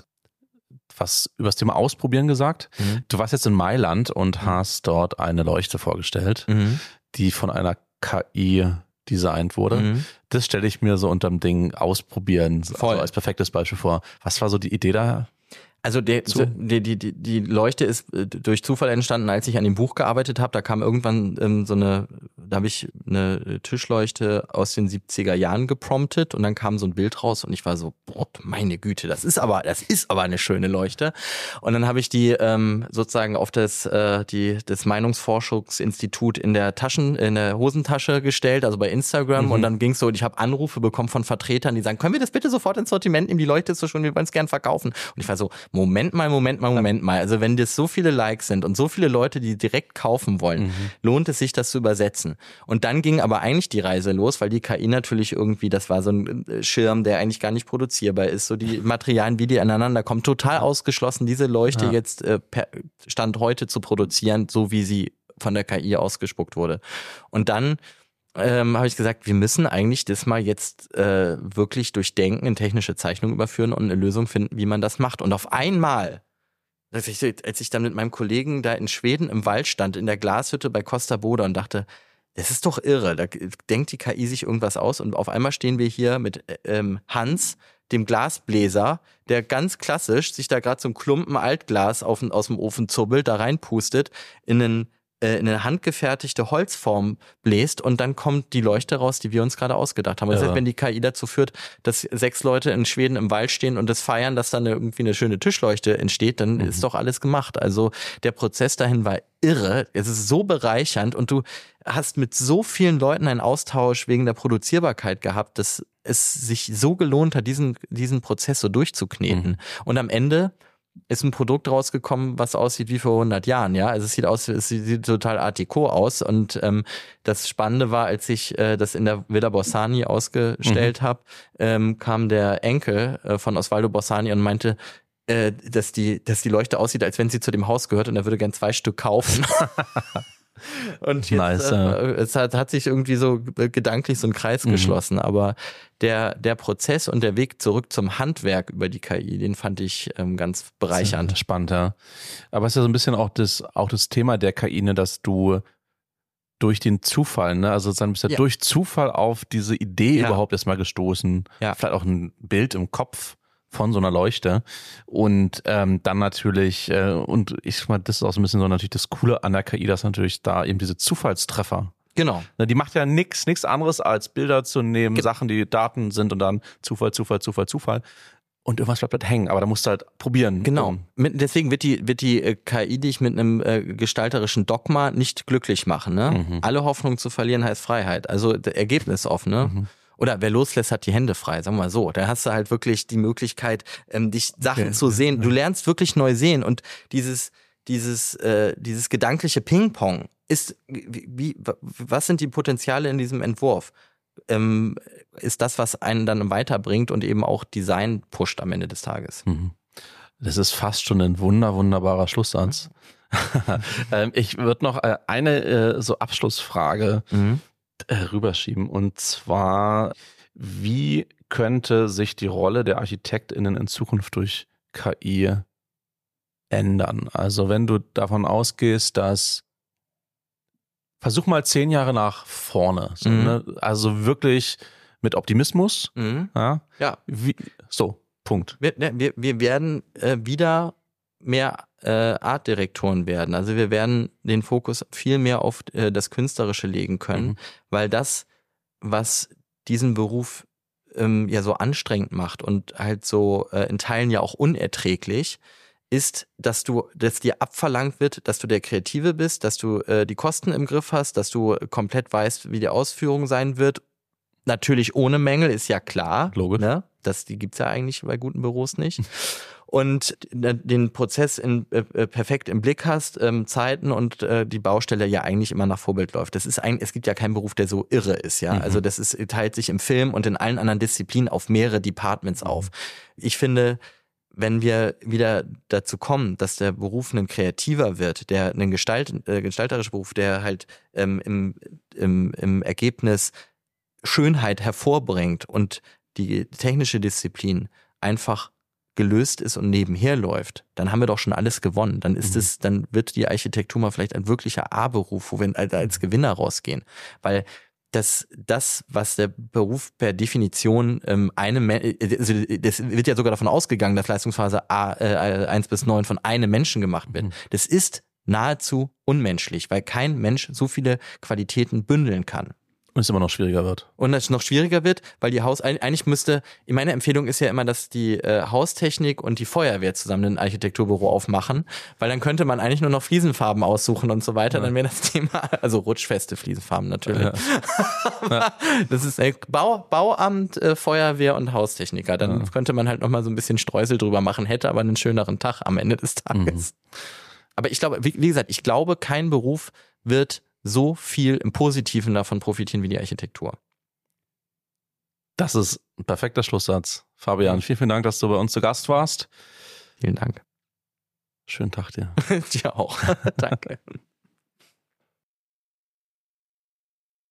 was über das Thema Ausprobieren gesagt. Mhm. Du warst jetzt in Mailand und mhm. hast dort eine Leuchte vorgestellt, mhm. die von einer K I designt wurde. Mhm. Das stelle ich mir so unterm Ding Ausprobieren also als perfektes Beispiel vor. Was war so die Idee da? Also der, die, die, die, die Leuchte ist durch Zufall entstanden, als ich an dem Buch gearbeitet habe. Da kam irgendwann ähm, so eine, da habe ich eine Tischleuchte aus den siebziger Jahren gepromptet und dann kam so ein Bild raus und ich war so, boah, meine Güte, das ist aber, das ist aber eine schöne Leuchte. Und dann habe ich die ähm, sozusagen auf das, äh, die, das Meinungsforschungsinstitut in der Taschen, in der Hosentasche gestellt, also bei Instagram. Mhm. Und dann ging's so, und ich habe Anrufe bekommen von Vertretern, die sagen, können wir das bitte sofort ins Sortiment nehmen? Die Leuchte ist so schön, wir wollen es gern verkaufen. Und ich war so, Moment mal, Moment mal, Moment mal. Also wenn das so viele Likes sind und so viele Leute, die direkt kaufen wollen, mhm. lohnt es sich, das zu übersetzen. Und dann ging aber eigentlich die Reise los, weil die K I natürlich irgendwie, das war so ein Schirm, der eigentlich gar nicht produzierbar ist. So die Materialien, wie die aneinander kommen, total ausgeschlossen, diese Leuchte ja. jetzt äh, per Stand heute zu produzieren, so wie sie von der K I ausgespuckt wurde. Und dann Ähm, habe ich gesagt, wir müssen eigentlich das mal jetzt äh, wirklich durchdenken, in technische Zeichnung überführen und eine Lösung finden, wie man das macht. Und auf einmal, als ich, als ich dann mit meinem Kollegen da in Schweden im Wald stand, in der Glashütte bei Costa Boda und dachte, das ist doch irre, da denkt die K I sich irgendwas aus und auf einmal stehen wir hier mit ähm, Hans, dem Glasbläser, der ganz klassisch sich da gerade so ein Klumpen Altglas auf, aus dem Ofen zubbelt, da reinpustet, in einen in eine handgefertigte Holzform bläst und dann kommt die Leuchte raus, die wir uns gerade ausgedacht haben. Das heißt, wenn die K I dazu führt, dass sechs Leute in Schweden im Wald stehen und das feiern, dass dann irgendwie eine schöne Tischleuchte entsteht, dann mhm. ist doch alles gemacht. Also der Prozess dahin war irre. Es ist so bereichernd und du hast mit so vielen Leuten einen Austausch wegen der Produzierbarkeit gehabt, dass es sich so gelohnt hat, diesen, diesen Prozess so durchzukneten. Mhm. Und am Ende ist ein Produkt rausgekommen, was aussieht wie vor hundert Jahren, ja. Also es sieht aus, es sieht total Art Deco aus und ähm, das Spannende war, als ich äh, das in der Villa Borsani ausgestellt mhm. habe, ähm, kam der Enkel äh, von Osvaldo Borsani und meinte, äh, dass die, dass die Leuchte aussieht, als wenn sie zu dem Haus gehört und er würde gern zwei Stück kaufen. Und jetzt, nice, äh, ja. es hat, hat sich irgendwie so gedanklich so ein Kreis mhm. geschlossen, aber der, der Prozess und der Weg zurück zum Handwerk über die K I, den fand ich ähm, ganz bereichernd. Spannend, ja. Aber es ist ja so ein bisschen auch das, auch das Thema der K I, ne, dass du durch den Zufall, ne, also dann bist du ja. durch Zufall auf diese Idee ja. überhaupt erstmal gestoßen, ja. vielleicht auch ein Bild im Kopf von so einer Leuchte und ähm, dann natürlich äh, und ich meine, das ist auch so ein bisschen so natürlich das Coole an der K I, dass natürlich da eben diese Zufallstreffer. Genau. Die macht ja nichts nichts anderes als Bilder zu nehmen, Ge- Sachen, die Daten sind und dann Zufall, Zufall, Zufall, Zufall und irgendwas bleibt halt hängen, aber da musst du halt probieren. Genau. Um. Mit, deswegen wird die wird die äh, K I dich mit einem äh, gestalterischen Dogma nicht glücklich machen. Ne? Mhm. Alle Hoffnung zu verlieren heißt Freiheit. Also Ergebnis offen. Ne? Mhm. Oder wer loslässt, hat die Hände frei, sagen wir mal so. Da hast du halt wirklich die Möglichkeit, ähm, dich Sachen okay. zu sehen. Du lernst wirklich neu sehen und dieses, dieses, äh, dieses gedankliche Ping-Pong ist, wie, wie, was sind die Potenziale in diesem Entwurf? Ähm, ist das, was einen dann weiterbringt und eben auch Design pusht am Ende des Tages. Das ist fast schon ein wunder, wunderbarer Schlusssatz. ähm, ich würde noch äh, eine äh, so Abschlussfrage mhm. rüberschieben und zwar, wie könnte sich die Rolle der ArchitektInnen in Zukunft durch K I ändern? Also wenn du davon ausgehst, dass versuch mal zehn Jahre nach vorne, so, mhm. ne? Also wirklich mit Optimismus. Mhm. Ja. ja. Wie, so, Punkt. Wir, wir, wir werden äh, wieder mehr äh, Artdirektoren werden. Also wir werden den Fokus viel mehr auf äh, das Künstlerische legen können, mhm. weil das, was diesen Beruf ähm, ja so anstrengend macht und halt so äh, in Teilen ja auch unerträglich, ist, dass du, dass dir abverlangt wird, dass du der Kreative bist, dass du äh, die Kosten im Griff hast, dass du komplett weißt, wie die Ausführung sein wird. Natürlich ohne Mängel, ist ja klar. Logisch. Ne? Das, die gibt's ja eigentlich bei guten Büros nicht. Und den Prozess in, äh, perfekt im Blick hast, ähm, Zeiten und äh, die Baustelle ja eigentlich immer nach Vorbild läuft. Das ist ein, es gibt ja keinen Beruf, der so irre ist, ja. Mhm. Also das ist, teilt sich im Film und in allen anderen Disziplinen auf mehrere Departments mhm. auf. Ich finde, wenn wir wieder dazu kommen, dass der Beruf ein kreativer wird, der ein Gestalt, äh, gestalterischer Beruf, der halt ähm, im, im, im Ergebnis Schönheit hervorbringt und die technische Disziplin einfach gelöst ist und nebenher läuft, dann haben wir doch schon alles gewonnen. Dann ist mhm. es, dann wird die Architektur mal vielleicht ein wirklicher A-Beruf, wo wir als Gewinner rausgehen. Weil das, das, was der Beruf per Definition ähm, einem, also das wird ja sogar davon ausgegangen, dass Leistungsphase A, äh, eins bis neun von einem Menschen gemacht wird. Mhm. Das ist nahezu unmenschlich, weil kein Mensch so viele Qualitäten bündeln kann. Und es immer noch schwieriger wird. Und es noch schwieriger wird, weil die Haus, eigentlich müsste, meine Empfehlung ist ja immer, dass die äh, Haustechnik und die Feuerwehr zusammen ein Architekturbüro aufmachen, weil dann könnte man eigentlich nur noch Fliesenfarben aussuchen und so weiter, ja. Dann wäre das Thema, also rutschfeste Fliesenfarben natürlich. Ja. Ja. Das ist äh, Bau, Bauamt, äh, Feuerwehr und Haustechniker. Dann ja. könnte man halt nochmal so ein bisschen Streusel drüber machen, hätte aber einen schöneren Tag am Ende des Tages. Mhm. Aber ich glaube, wie, wie gesagt, ich glaube, kein Beruf wird so viel im Positiven davon profitieren wie die Architektur. Das ist ein perfekter Schlusssatz. Fabian, vielen, vielen Dank, dass du bei uns zu Gast warst. Vielen Dank. Schönen Tag dir. Dir auch. Danke.